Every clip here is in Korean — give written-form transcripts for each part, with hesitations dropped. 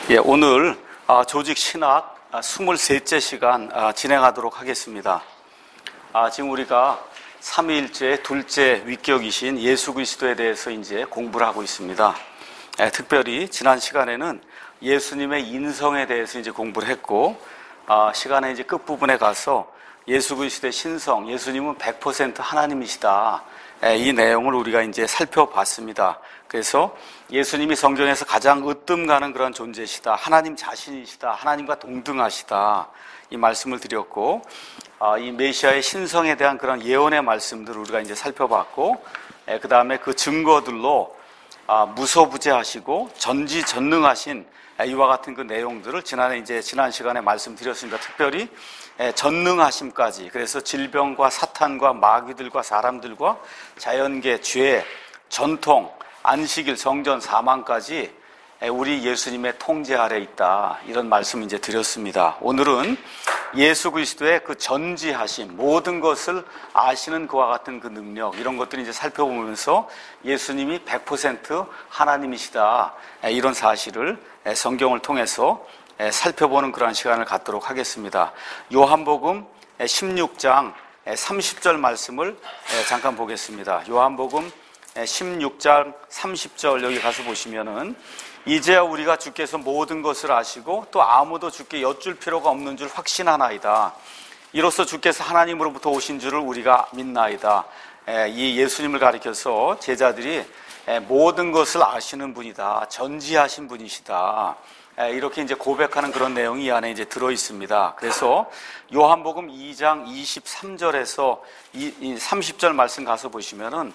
오늘 조직 신학 23째 시간 진행하도록 하겠습니다. 지금 우리가 삼위일체의 둘째 위격이신 예수 그리스도에 대해서 이제 공부를 하고 있습니다. 특별히 지난 시간에는 예수님의 인성에 대해서 이제 공부를 했고, 시간의 이제 끝부분에 가서 예수 그리스도의 신성, 예수님은 100% 하나님이시다. 이 내용을 우리가 이제 살펴봤습니다. 그래서 예수님이 성경에서 가장 으뜸 가는 그런 존재시다. 하나님 자신이시다. 하나님과 동등하시다. 이 말씀을 드렸고, 이 메시아의 신성에 대한 그런 예언의 말씀들을 우리가 이제 살펴봤고, 그 다음에 그 증거들로 무소부재하시고 전지전능하신 이와 같은 그 내용들을 지난 시간에 말씀드렸습니다. 특별히 전능하심까지. 그래서 질병과 사탄과 마귀들과 사람들과 자연계, 죄, 전통, 안식일, 성전, 사망까지 우리 예수님의 통제 아래 있다. 이런 말씀 이제 드렸습니다. 오늘은 예수 그리스도의 그 전지하심, 모든 것을 아시는 그와 같은 그 능력, 이런 것들을 이제 살펴보면서 예수님이 100% 하나님이시다. 이런 사실을 성경을 통해서 살펴보는 그런 시간을 갖도록 하겠습니다. 요한복음 16장 30절 말씀을 잠깐 보겠습니다. 요한복음 16장 30절 여기 가서 보시면은, 이제야 우리가 주께서 모든 것을 아시고 또 아무도 주께 여쭐 필요가 없는 줄 확신하나이다. 이로써 주께서 하나님으로부터 오신 줄을 우리가 믿나이다. 이 예수님을 가리켜서 제자들이 모든 것을 아시는 분이다. 전지하신 분이시다. 이렇게 이제 고백하는 그런 내용이 이 안에 이제 들어 있습니다. 그래서 요한복음 2장 23절에서 30절 말씀 가서 보시면은,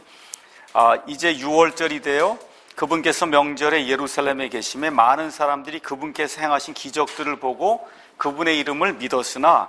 이제 6월절이 되어 그분께서 명절에 예루살렘에 계심에 많은 사람들이 그분께서 행하신 기적들을 보고 그분의 이름을 믿었으나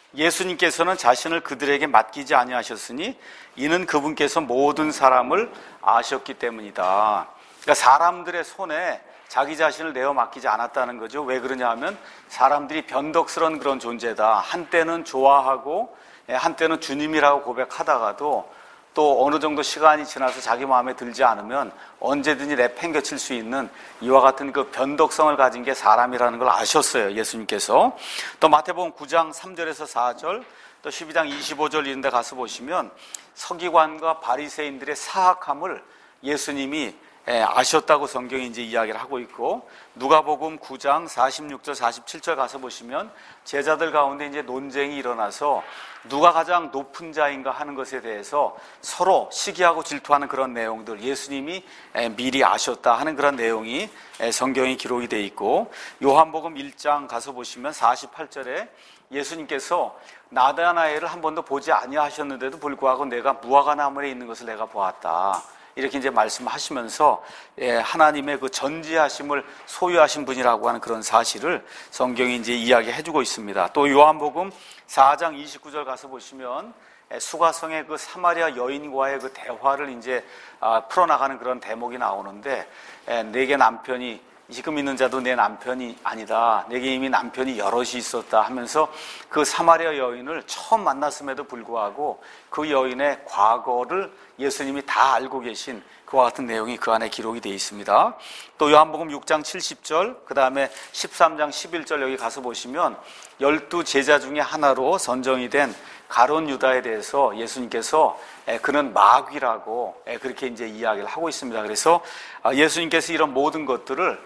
예수님께서는 자신을 그들에게 맡기지 아니하셨으니 이는 그분께서 모든 사람을 아셨기 때문이다. 그러니까 사람들의 손에 자기 자신을 내어 맡기지 않았다는 거죠. 왜 그러냐 하면 사람들이 변덕스러운 그런 존재다. 한때는 좋아하고 한때는 주님이라고 고백하다가도 또 어느 정도 시간이 지나서 자기 마음에 들지 않으면 언제든지 내팽개칠 수 있는 이와 같은 그 변덕성을 가진 게 사람이라는 걸 아셨어요, 예수님께서. 또 마태복음 9장 3절에서 4절, 또 12장 25절 이런 데 가서 보시면 서기관과 바리새인들의 사악함을 예수님이 아셨다고 성경이 이제 이야기를 하고 있고, 누가복음 9장 46절 47절 가서 보시면 제자들 가운데 이제 논쟁이 일어나서 누가 가장 높은 자인가 하는 것에 대해서 서로 시기하고 질투하는 그런 내용들, 예수님이 미리 아셨다 하는 그런 내용이 성경에 기록이 되어 있고, 요한복음 1장 가서 보시면 48절에 예수님께서 나다나엘을 한 번도 보지 아니하셨는데도 불구하고 내가 무화과나무에 있는 것을 내가 보았다. 이렇게 이제 말씀하시면서 하나님의 그 전지하심을 소유하신 분이라고 하는 그런 사실을 성경이 이제 이야기해주고 있습니다. 또 요한복음 4장 29절 가서 보시면 수가성의 그 사마리아 여인과의 그 대화를 이제 풀어나가는 그런 대목이 나오는데, 내게 남편이 지금 있는 자도 내 남편이 아니다. 내게 이미 남편이 여럿이 있었다 하면서 그 사마리아 여인을 처음 만났음에도 불구하고 그 여인의 과거를 예수님이 다 알고 계신 그와 같은 내용이 그 안에 기록이 되어 있습니다. 또 요한복음 6장 70절, 그 다음에 13장 11절 여기 가서 보시면 12 제자 중에 하나로 선정이 된 가룟 유다에 대해서 예수님께서 그는 마귀라고 그렇게 이제 이야기를 하고 있습니다. 그래서 예수님께서 이런 모든 것들을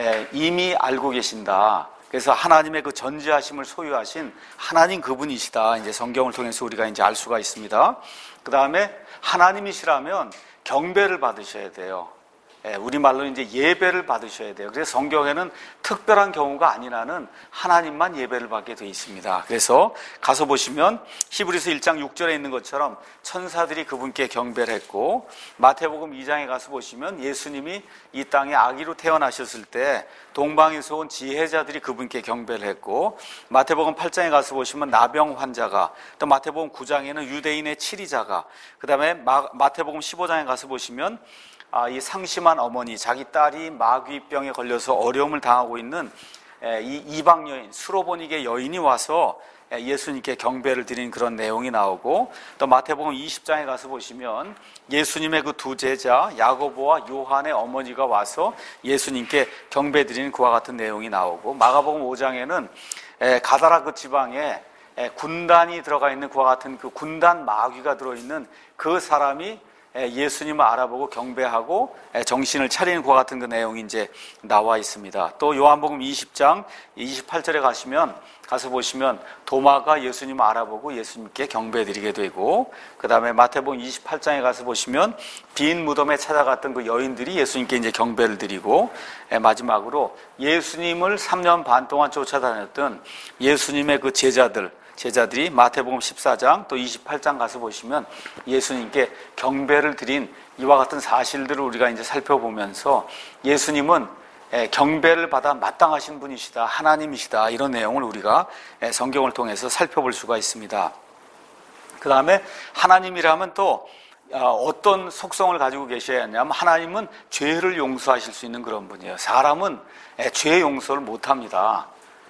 이미 알고 계신다. 그래서 하나님의 그 전지하심을 소유하신 하나님 그분이시다. 이제 성경을 통해서 우리가 이제 알 수가 있습니다. 그 다음에 하나님이시라면 경배를 받으셔야 돼요. 우리말로 이제 예배를 받으셔야 돼요. 그래서 성경에는 특별한 경우가 아니라는 하나님만 예배를 받게 되어 있습니다. 그래서 가서 보시면 히브리서 1장 6절에 있는 것처럼 천사들이 그분께 경배를 했고, 마태복음 2장에 가서 보시면 예수님이 이 땅에 아기로 태어나셨을 때 동방에서 온 지혜자들이 그분께 경배를 했고, 마태복음 8장에 가서 보시면 나병 환자가, 또 마태복음 9장에는 유대인의 치리자가, 그 다음에 마태복음 15장에 가서 보시면 이 상심한 어머니, 자기 딸이 마귀병에 걸려서 어려움을 당하고 있는 이 이방 여인, 수로보니게 여인이 와서 예수님께 경배를 드린 그런 내용이 나오고, 또 마태복음 20장에 가서 보시면 예수님의 그 두 제자 야고보와 요한의 어머니가 와서 예수님께 경배 드리는 그와 같은 내용이 나오고, 마가복음 5장에는 가다라 그 지방에 군단이 들어가 있는 그와 같은 그 군단 마귀가 들어있는 그 사람이 예수님을 알아보고 경배하고 정신을 차리는 그와 같은 그 내용이 이제 나와 있습니다. 또 요한복음 20장 28절에 가서 보시면 도마가 예수님을 알아보고 예수님께 경배드리게 되고, 그 다음에 마태복음 28장에 가서 보시면 빈 무덤에 찾아갔던 그 여인들이 예수님께 이제 경배를 드리고, 마지막으로 예수님을 3년 반 동안 쫓아다녔던 예수님의 그 제자들이 마태복음 14장 또 28장 가서 보시면 예수님께 경배를 드린 이와 같은 사실들을 우리가 이제 살펴보면서 예수님은 경배를 받아 마땅하신 분이시다, 하나님이시다, 이런 내용을 우리가 성경을 통해서 살펴볼 수가 있습니다. 그 다음에 하나님이라면 또 어떤 속성을 가지고 계셔야 하냐면, 하나님은 죄를 용서하실 수 있는 그런 분이에요. 사람은 죄 용서를 못합니다.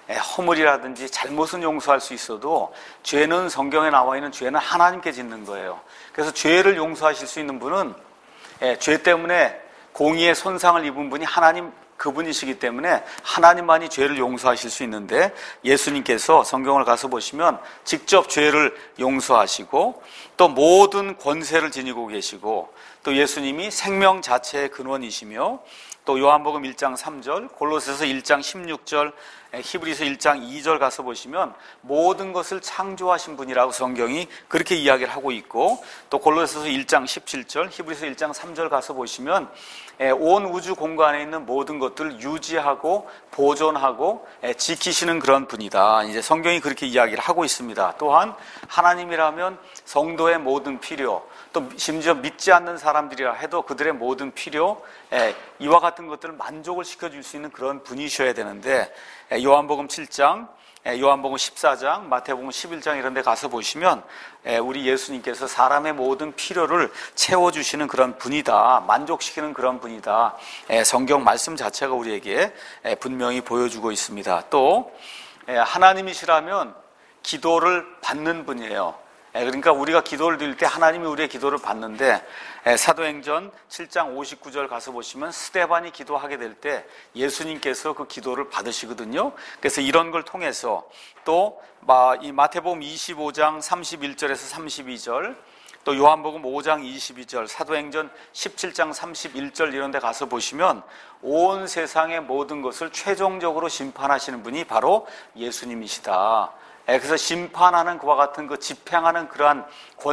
허물이라든지 잘못은 용서할 수 있어도 죄는, 성경에 나와 있는 죄는 하나님께 짓는 거예요. 그래서 죄를 용서하실 수 있는 분은 죄 때문에 공의의 손상을 입은 분이 하나님, 그분이시기 때문에 하나님만이 죄를 용서하실 수 있는데, 예수님께서 성경을 가서 보시면 직접 죄를 용서하시고 또 모든 권세를 지니고 계시고, 또 예수님이 생명 자체의 근원이시며, 또 요한복음 1장 3절, 골로새서 1장 16절, 히브리서 1장 2절 가서 보시면 모든 것을 창조하신 분이라고 성경이 그렇게 이야기를 하고 있고, 또 골로새서 1장 17절, 히브리서 1장 3절 가서 보시면 온 우주 공간에 있는 모든 것들을 유지하고 보존하고 지키시는 그런 분이다, 이제 성경이 그렇게 이야기를 하고 있습니다. 또한 하나님이라면 성도의 모든 필요, 또 심지어 믿지 않는 사람들이라 해도 그들의 모든 필요, 이와 같은 것들을 만족을 시켜줄 수 있는 그런 분이셔야 되는데, 요한복음 7장, 요한복음 14장, 마태복음 11장 이런 데 가서 보시면 우리 예수님께서 사람의 모든 필요를 채워주시는 그런 분이다, 만족시키는 그런 분이다, 성경 말씀 자체가 우리에게 분명히 보여주고 있습니다. 또 하나님이시라면 기도를 받는 분이에요. 그러니까 우리가 기도를 드릴 때 하나님이 우리의 기도를 받는데, 사도행전 7장 59절 가서 보시면 스데반이 기도하게 될 때 예수님께서 그 기도를 받으시거든요. 그래서 이런 걸 통해서 또 이 마태복음 25장 31절에서 32절, 또 요한복음 5장 22절, 사도행전 17장 31절 이런 데 가서 보시면 온 세상의 모든 것을 최종적으로 심판하시는 분이 바로 예수님이시다. 그래서 심판하는 그와 같은 그 집행하는 그러한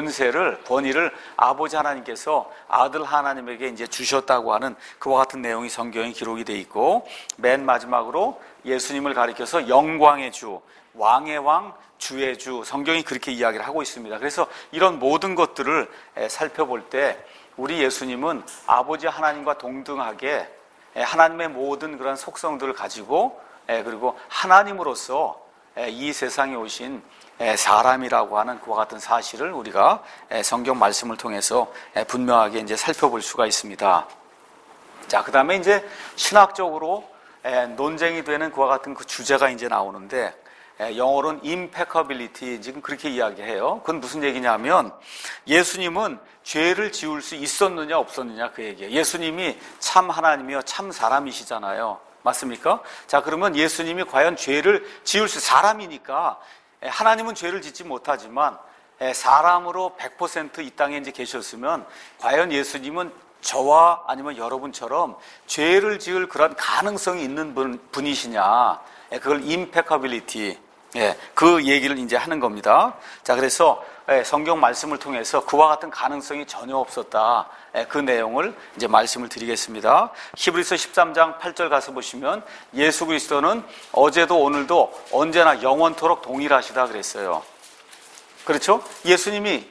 권위를 아버지 하나님께서 아들 하나님에게 이제 주셨다고 하는 그와 같은 내용이 성경에 기록이 되어 있고, 맨 마지막으로 예수님을 가리켜서 영광의 주, 왕의 왕, 주의 주, 성경이 그렇게 이야기를 하고 있습니다. 그래서 이런 모든 것들을 살펴볼 때 우리 예수님은 아버지 하나님과 동등하게 하나님의 모든 그런 속성들을 가지고, 그리고 하나님으로서 이 세상에 오신 사람이라고 하는 그와 같은 사실을 우리가 성경 말씀을 통해서 분명하게 이제 살펴볼 수가 있습니다. 자, 그 다음에 이제 신학적으로 논쟁이 되는 그와 같은 그 주제가 이제 나오는데, 영어로는 impeccability, 지금 그렇게 이야기해요. 그건 무슨 얘기냐면, 예수님은 죄를 지을 수 있었느냐 없었느냐 그 얘기예요. 예수님이 참 하나님이요 참 사람이시잖아요. 맞습니까? 자, 그러면 예수님이 과연 죄를 지을 수, 사람이니까, 하나님은 죄를 짓지 못하지만 사람으로 100% 이 땅에 이제 계셨으면 과연 예수님은 저와 아니면 여러분처럼 죄를 지을 그런 가능성이 있는 분이시냐, 그걸 impeccability, 그 얘기를 이제 하는 겁니다. 자, 그래서 성경 말씀을 통해서 그와 같은 가능성이 전혀 없었다, 그 내용을 이제 말씀을 드리겠습니다. 히브리서 13장 8절 가서 보시면 예수 그리스도는 어제도 오늘도 언제나 영원토록 동일하시다 그랬어요. 그렇죠? 예수님이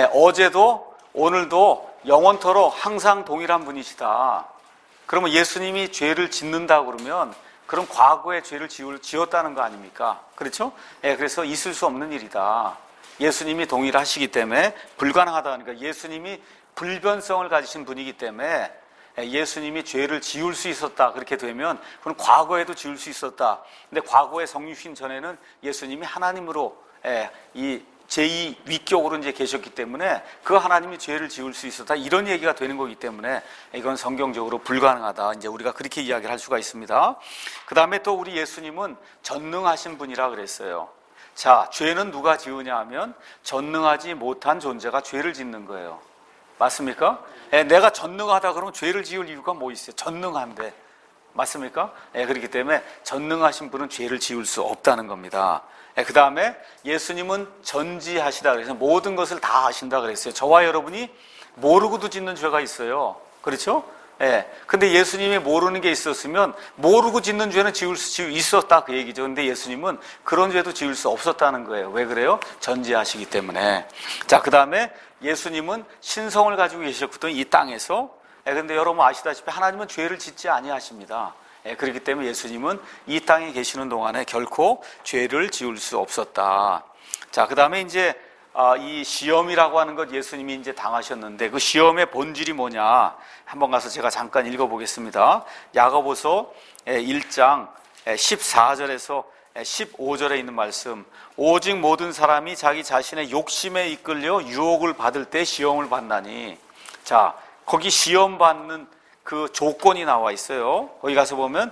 어제도 오늘도 영원토록 항상 동일한 분이시다. 그러면 예수님이 죄를 짓는다 그러면 그럼 과거에 죄를 지었다는 거 아닙니까? 그렇죠? 그래서 있을 수 없는 일이다. 예수님이 동일하시기 때문에 불가능하다. 그러니까 예수님이 불변성을 가지신 분이기 때문에 예수님이 죄를 지울 수 있었다 그렇게 되면 그건 과거에도 지울 수 있었다. 근데 과거에 성육신 전에는 예수님이 하나님으로 이 제2 위격으로 이제 계셨기 때문에 그 하나님이 죄를 지울 수 있었다 이런 얘기가 되는 거기 때문에 이건 성경적으로 불가능하다 이제 우리가 그렇게 이야기를 할 수가 있습니다. 그 다음에 또 우리 예수님은 전능하신 분이라 그랬어요. 자, 죄는 누가 지으냐 하면 전능하지 못한 존재가 죄를 짓는 거예요. 맞습니까? 내가 전능하다 그러면 죄를 지을 이유가 뭐 있어요? 전능한데. 맞습니까? 그렇기 때문에 전능하신 분은 죄를 지을 수 없다는 겁니다. 그 다음에 예수님은 전지하시다 그래서 모든 것을 다 아신다 그랬어요. 저와 여러분이 모르고도 짓는 죄가 있어요. 그렇죠? 근데 예수님이 모르는 게 있었으면 모르고 짓는 죄는 지을 수 있었다 그 얘기죠. 근데 예수님은 그런 죄도 지을 수 없었다는 거예요. 왜 그래요? 전지하시기 때문에. 자, 그 다음에 예수님은 신성을 가지고 계셨거든요. 이 땅에서. 근데 여러분 아시다시피 하나님은 죄를 짓지 아니하십니다. 그렇기 때문에 예수님은 이 땅에 계시는 동안에 결코 죄를 지을 수 없었다. 자, 그 다음에 이제 이 시험이라고 하는 것 예수님이 이제 당하셨는데 그 시험의 본질이 뭐냐? 한번 가서 제가 잠깐 읽어보겠습니다. 야고보서 1장 14절에서 15절에 있는 말씀. 오직 모든 사람이 자기 자신의 욕심에 이끌려 유혹을 받을 때 시험을 받나니. 자, 거기 시험 받는 그 조건이 나와 있어요. 거기 가서 보면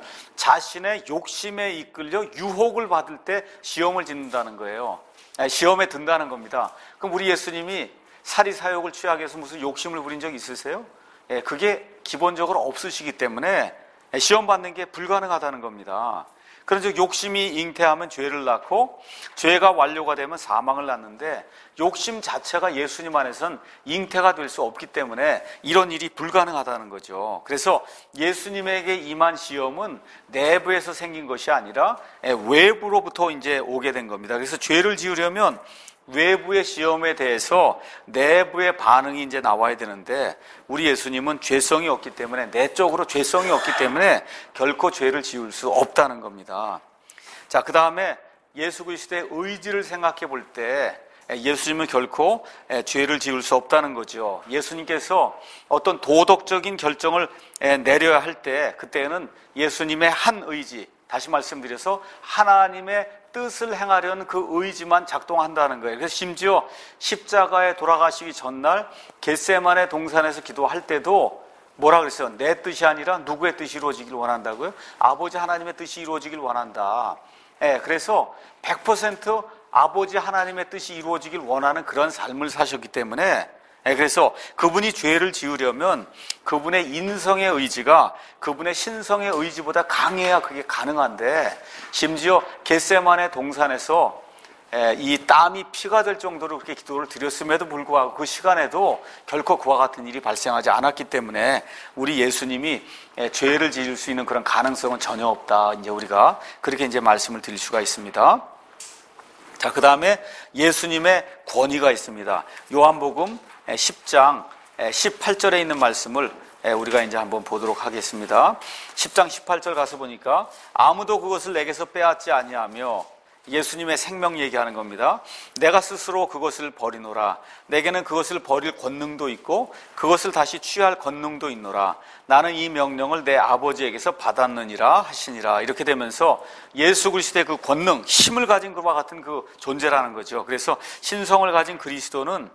자신의 욕심에 이끌려 유혹을 받을 때 시험을 짓는다는 거예요. 시험에 든다는 겁니다. 그럼 우리 예수님이 사리사욕을 취하게 해서 무슨 욕심을 부린 적 있으세요? 그게 기본적으로 없으시기 때문에 시험 받는 게 불가능하다는 겁니다. 그런즉 욕심이 잉태하면 죄를 낳고 죄가 완료가 되면 사망을 낳는데 욕심 자체가 예수님 안에서는 잉태가 될 수 없기 때문에 이런 일이 불가능하다는 거죠. 그래서 예수님에게 임한 시험은 내부에서 생긴 것이 아니라 외부로부터 이제 오게 된 겁니다. 그래서 죄를 지으려면 외부의 시험에 대해서 내부의 반응이 이제 나와야 되는데 우리 예수님은 죄성이 없기 때문에 내적으로 죄성이 없기 때문에 결코 죄를 지을 수 없다는 겁니다. 자, 그 다음에 예수 그리스도의 의지를 생각해 볼 때 예수님은 결코 죄를 지을 수 없다는 거죠. 예수님께서 어떤 도덕적인 결정을 내려야 할 때 그때는 예수님의 한 의지, 다시 말씀드려서 하나님의 뜻을 행하려는 그 의지만 작동한다는 거예요. 그래서 심지어 십자가에 돌아가시기 전날 겟세마네 동산에서 기도할 때도 뭐라 그랬어요? 내 뜻이 아니라 누구의 뜻이 이루어지길 원한다고요? 아버지 하나님의 뜻이 이루어지길 원한다. 그래서 100% 아버지 하나님의 뜻이 이루어지길 원하는 그런 삶을 사셨기 때문에 그래서 그분이 죄를 지으려면 그분의 인성의 의지가 그분의 신성의 의지보다 강해야 그게 가능한데 심지어 겟세마네 동산에서 이 땀이 피가 될 정도로 그렇게 기도를 드렸음에도 불구하고 그 시간에도 결코 그와 같은 일이 발생하지 않았기 때문에 우리 예수님이 죄를 지을 수 있는 그런 가능성은 전혀 없다. 이제 우리가 그렇게 이제 말씀을 드릴 수가 있습니다. 자, 그 다음에 예수님의 권위가 있습니다. 요한복음 10장 18절에 있는 말씀을 우리가 이제 한번 보도록 하겠습니다. 10장 18절 가서 보니까 아무도 그것을 내게서 빼앗지 아니하며 예수님의 생명 얘기하는 겁니다. 내가 스스로 그것을 버리노라. 내게는 그것을 버릴 권능도 있고 그것을 다시 취할 권능도 있노라. 나는 이 명령을 내 아버지에게서 받았느니라 하시니라. 이렇게 되면서 예수 그리스도의 그 권능, 힘을 가진 그와 같은 그 존재라는 거죠. 그래서 신성을 가진 그리스도는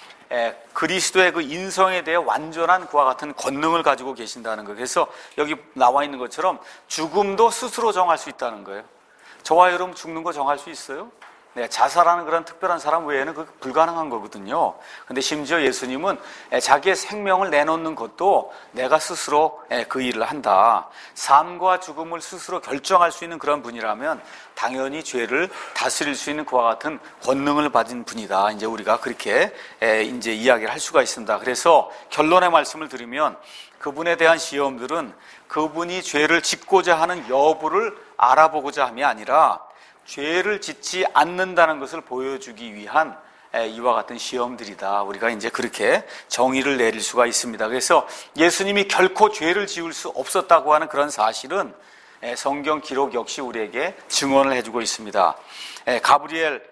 그리스도의 그 인성에 대해 완전한 그와 같은 권능을 가지고 계신다는 거예요. 그래서 여기 나와 있는 것처럼 죽음도 스스로 정할 수 있다는 거예요. 저와 여러분 죽는 거 정할 수 있어요? 자살하는 그런 특별한 사람 외에는 그게 불가능한 거거든요. 근데 심지어 예수님은 자기의 생명을 내놓는 것도 내가 스스로 그 일을 한다. 삶과 죽음을 스스로 결정할 수 있는 그런 분이라면 당연히 죄를 다스릴 수 있는 그와 같은 권능을 받은 분이다. 이제 우리가 그렇게 이제 이야기를 할 수가 있습니다. 그래서 결론의 말씀을 드리면 그분에 대한 시험들은 그분이 죄를 짓고자 하는 여부를 알아보고자 함이 아니라 죄를 짓지 않는다는 것을 보여주기 위한 이와 같은 시험들이다. 우리가 이제 그렇게 정의를 내릴 수가 있습니다. 그래서 예수님이 결코 죄를 지을 수 없었다고 하는 그런 사실은 성경 기록 역시 우리에게 증언을 해주고 있습니다. 가브리엘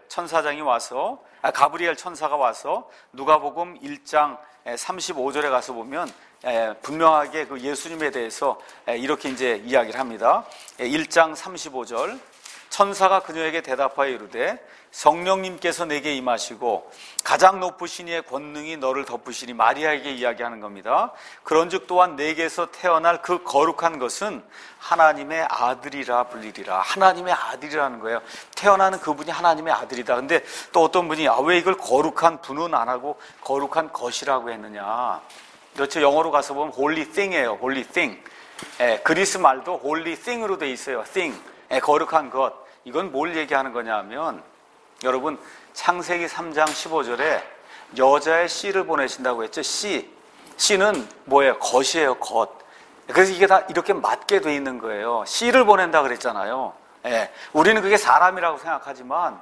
천사가 와서 누가복음 1장 35절에 가서 보면 분명하게 그 예수님에 대해서 이렇게 이제 이야기를 합니다. 1장 35절 천사가 그녀에게 대답하여 이르되 성령님께서 내게 임하시고 가장 높으신 이의 권능이 너를 덮으시니 마리아에게 이야기하는 겁니다. 그런즉 또한 내게서 태어날 그 거룩한 것은 하나님의 아들이라 불리리라. 하나님의 아들이라는 거예요. 태어나는 그분이 하나님의 아들이다. 근데 또 어떤 분이 왜 이걸 거룩한 분은 안 하고 거룩한 것이라고 했느냐. 그렇죠. 영어로 가서 보면 holy thing이에요. holy thing. 그리스 말도 holy thing으로 돼 있어요. thing. 거룩한 것. 이건 뭘 얘기하는 거냐 하면 여러분 창세기 3장 15절에 여자의 씨를 보내신다고 했죠. 씨는 뭐예요? 것이에요. 것. 그래서 이게 다 이렇게 맞게 돼 있는 거예요. 씨를 보낸다 그랬잖아요. 우리는 그게 사람이라고 생각하지만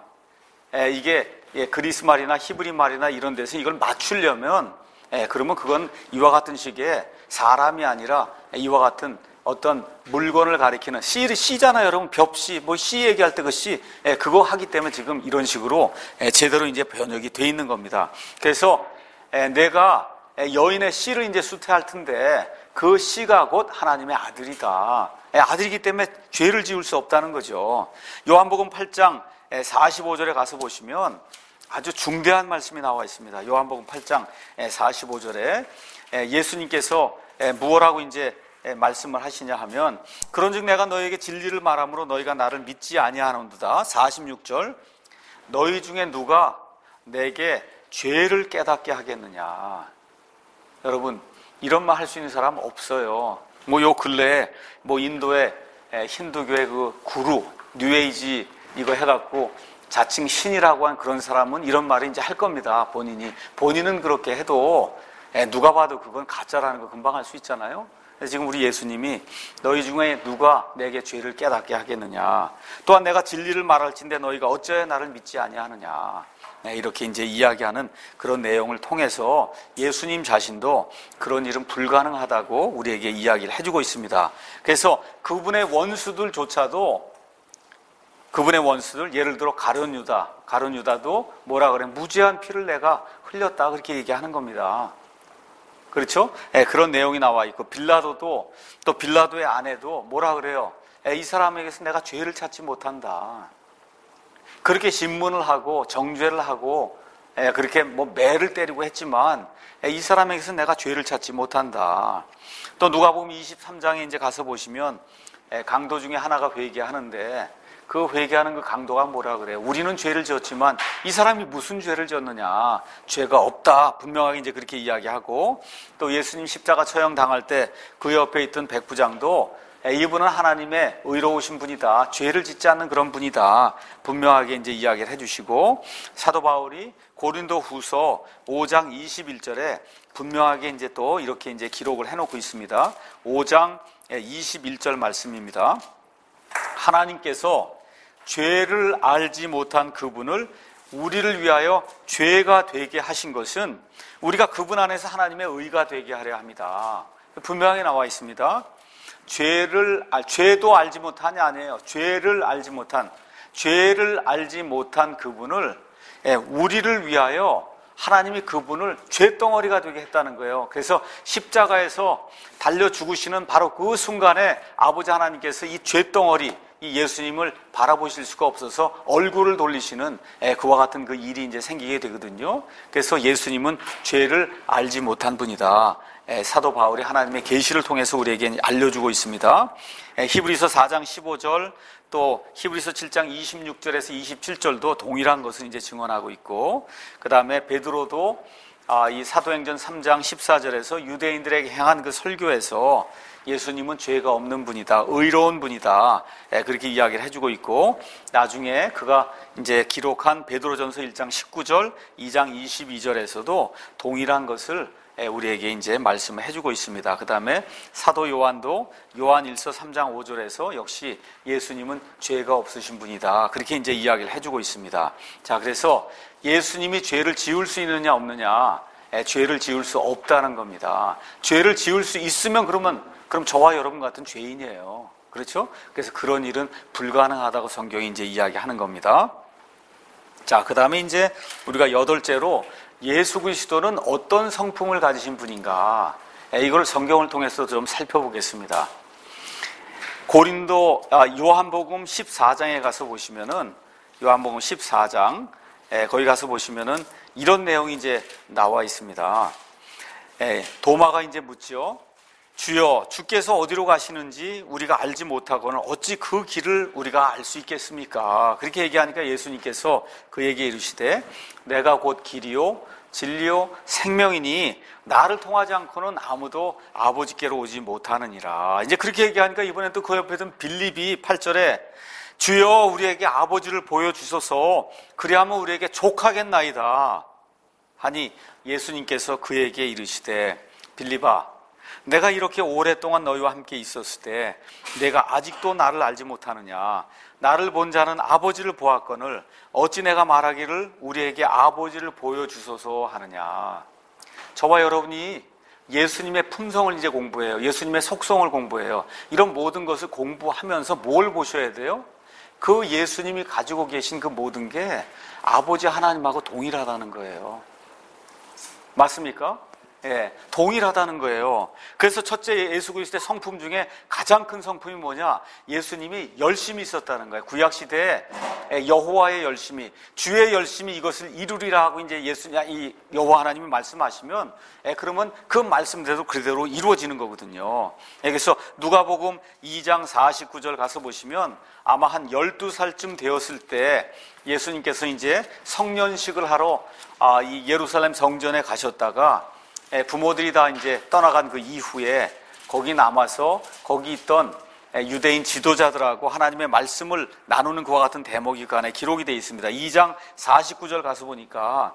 이게 그리스 말이나 히브리 말이나 이런 데서 이걸 맞추려면 그러면 그건 이와 같은 식의 사람이 아니라 이와 같은 어떤 물건을 가리키는 씨잖아요, 여러분. 벽씨, 씨 얘기할 때 그 씨, 그거 하기 때문에 지금 이런 식으로 제대로 이제 번역이 돼 있는 겁니다. 그래서 내가 여인의 씨를 이제 수태할 텐데 그 씨가 곧 하나님의 아들이다. 아들이기 때문에 죄를 지을 수 없다는 거죠. 요한복음 8장 45절에 가서 보시면 아주 중대한 말씀이 나와 있습니다. 요한복음 8장 45절에 예수님께서 무엇라고 이제 말씀을 하시냐 하면 그런즉 내가 너희에게 진리를 말함으로 너희가 나를 믿지 아니하는도다. 46절 너희 중에 누가 내게 죄를 깨닫게 하겠느냐. 여러분 이런 말 할 수 있는 사람 없어요. 요 근래에 인도의 힌두교의 그 구루 뉴에이지 이거 해갖고 자칭 신이라고 한 그런 사람은 이런 말을 이제 할 겁니다. 본인은 그렇게 해도 누가 봐도 그건 가짜라는 거 금방 알 수 있잖아요. 지금 우리 예수님이 너희 중에 누가 내게 죄를 깨닫게 하겠느냐. 또한 내가 진리를 말할진대 너희가 어찌하여 나를 믿지 아니하느냐. 이렇게 이제 이야기하는 그런 내용을 통해서 예수님 자신도 그런 일은 불가능하다고 우리에게 이야기를 해주고 있습니다. 그래서 그분의 원수들조차도 예를 들어 가룟 유다도 뭐라 그래? 무죄한 피를 내가 흘렸다 그렇게 얘기하는 겁니다. 그렇죠? 그런 내용이 나와 있고 빌라도도 또 빌라도의 아내도 뭐라 그래요? 이 사람에게서 내가 죄를 찾지 못한다. 그렇게 신문을 하고 정죄를 하고 그렇게 매를 때리고 했지만 이 사람에게서 내가 죄를 찾지 못한다. 또 누가복음 23장에 이제 가서 보시면 강도 중에 하나가 회개하는데 그 회개하는 그 강도가 뭐라 그래요? 우리는 죄를 지었지만 이 사람이 무슨 죄를 지었느냐? 죄가 없다. 분명하게 이제 그렇게 이야기하고 또 예수님 십자가 처형 당할 때 그 옆에 있던 백부장도 이분은 하나님의 의로우신 분이다. 죄를 짓지 않는 그런 분이다. 분명하게 이제 이야기를 해주시고 사도 바울이 고린도 후서 5장 21절에 분명하게 이제 또 이렇게 이제 기록을 해놓고 있습니다. 5장 21절 말씀입니다. 하나님께서 죄를 알지 못한 그분을 우리를 위하여 죄가 되게 하신 것은 우리가 그분 안에서 하나님의 의가 되게 하려 합니다. 분명하게 나와 있습니다. 죄도 알지 못하냐 아니에요. 죄를 알지 못한 그분을 우리를 위하여 하나님이 그분을 죄덩어리가 되게 했다는 거예요. 그래서 십자가에서 달려 죽으시는 바로 그 순간에 아버지 하나님께서 이 죄덩어리 이 예수님을 바라보실 수가 없어서 얼굴을 돌리시는 그와 같은 그 일이 이제 생기게 되거든요. 그래서 예수님은 죄를 알지 못한 분이다. 사도 바울이 하나님의 계시를 통해서 우리에게 알려주고 있습니다. 히브리서 4장 15절 또 히브리서 7장 26절에서 27절도 동일한 것을 이제 증언하고 있고 그 다음에 베드로도 이 사도행전 3장 14절에서 유대인들에게 행한 그 설교에서 예수님은 죄가 없는 분이다. 의로운 분이다. 그렇게 이야기를 해주고 있고 나중에 그가 이제 기록한 베드로전서 1장 19절, 2장 22절에서도 동일한 것을 우리에게 이제 말씀을 해주고 있습니다. 그 다음에 사도 요한도 요한일서 3장 5절에서 역시 예수님은 죄가 없으신 분이다. 그렇게 이제 이야기를 해주고 있습니다. 자, 그래서 예수님이 죄를 지을 수 있느냐 없느냐? 죄를 지을 수 없다는 겁니다. 죄를 지을 수 있으면 그럼 저와 여러분 같은 죄인이에요. 그렇죠? 그래서 그런 일은 불가능하다고 성경이 이제 이야기하는 겁니다. 자, 그 다음에 이제 우리가 8째로 예수 그리스도는 어떤 성품을 가지신 분인가? 이걸 성경을 통해서 좀 살펴보겠습니다. 요한복음 14장에 가서 보시면은, 요한복음 14장, 거기 가서 보시면은 이런 내용이 이제 나와 있습니다. 도마가 이제 묻죠. 주여, 주께서 어디로 가시는지 우리가 알지 못하고는 어찌 그 길을 우리가 알 수 있겠습니까? 그렇게 얘기하니까 예수님께서 그에게 이르시되, 내가 곧 길이요 진리요 생명이니 나를 통하지 않고는 아무도 아버지께로 오지 못하느니라. 이제 그렇게 얘기하니까 이번엔 또 그 옆에 든 빌립이 8절에 주여 우리에게 아버지를 보여주소서 그리하면 우리에게 족하겠나이다 하니 예수님께서 그에게 이르시되, 빌립아, 내가 이렇게 오랫동안 너희와 함께 있었을 때 내가 아직도 나를 알지 못하느냐? 나를 본 자는 아버지를 보았거늘 어찌 내가 말하기를 우리에게 아버지를 보여주소서 하느냐? 저와 여러분이 예수님의 품성을 이제 공부해요. 예수님의 속성을 공부해요. 이런 모든 것을 공부하면서 뭘 보셔야 돼요? 그 예수님이 가지고 계신 그 모든 게 아버지 하나님하고 동일하다는 거예요. 맞습니까? 예, 동일하다는 거예요. 그래서 첫째 예수 그리스도의 성품 중에 가장 큰 성품이 뭐냐? 예수님이 열심히 있었다는 거예요. 구약 시대에 여호와의 열심히, 주의 열심히 이것을 이루리라 하고 이제 이 여호와 하나님이 말씀하시면, 그러면 그 말씀대로 그대로 이루어지는 거거든요. 그래서 누가복음 2장 49절 가서 보시면 아마 한 12살쯤 되었을 때 예수님께서 이제 성년식을 하러 이 예루살렘 성전에 가셨다가 부모들이 다 이제 떠나간 그 이후에 거기 남아서 거기 있던 유대인 지도자들하고 하나님의 말씀을 나누는 그와 같은 대목이 그 안에 기록이 되어 있습니다. 2장 49절 가서 보니까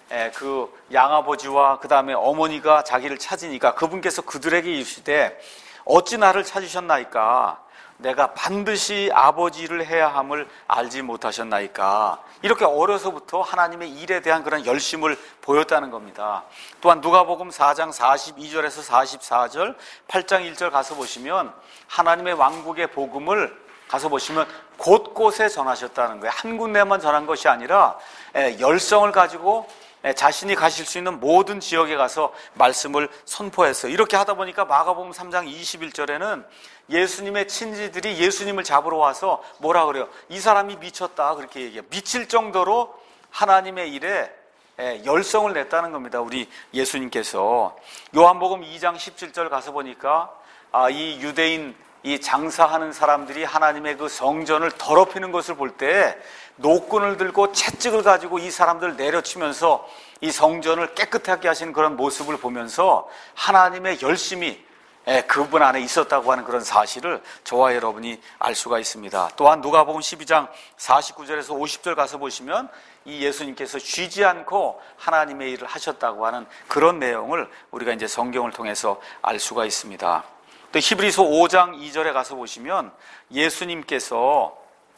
그 양아버지와 그 다음에 어머니가 자기를 찾으니까 그분께서 그들에게 이르시되 어찌 나를 찾으셨나이까? 내가 반드시 아버지를 해야 함을 알지 못하셨나이까? 이렇게 어려서부터 하나님의 일에 대한 그런 열심을 보였다는 겁니다. 또한 누가복음 4장 42절에서 44절, 8장 1절 가서 보시면 하나님의 왕국의 복음을 가서 보시면 곳곳에 전하셨다는 거예요. 한 군데만 전한 것이 아니라 열성을 가지고 자신이 가실 수 있는 모든 지역에 가서 말씀을 선포했어요. 이렇게 하다 보니까 마가복음 3장 21절에는 예수님의 친지들이 예수님을 잡으러 와서 뭐라 그래요? 이 사람이 미쳤다 그렇게 얘기해요. 미칠 정도로 하나님의 일에 열성을 냈다는 겁니다. 우리 예수님께서. 요한복음 2장 17절 가서 보니까 이 유대인 이 장사하는 사람들이 하나님의 그 성전을 더럽히는 것을 볼 때 노끈을 들고 채찍을 가지고 이 사람들을 내려치면서 이 성전을 깨끗하게 하시는 그런 모습을 보면서 하나님의 열심이 그분 안에 있었다고 하는 그런 사실을 저와 여러분이 알 수가 있습니다. 또한 누가복음 12장 49절에서 50절 가서 보시면 이 예수님께서 쉬지 않고 하나님의 일을 하셨다고 하는 그런 내용을 우리가 이제 성경을 통해서 알 수가 있습니다. 또 히브리서 5장 2절에 가서 보시면 예수님께서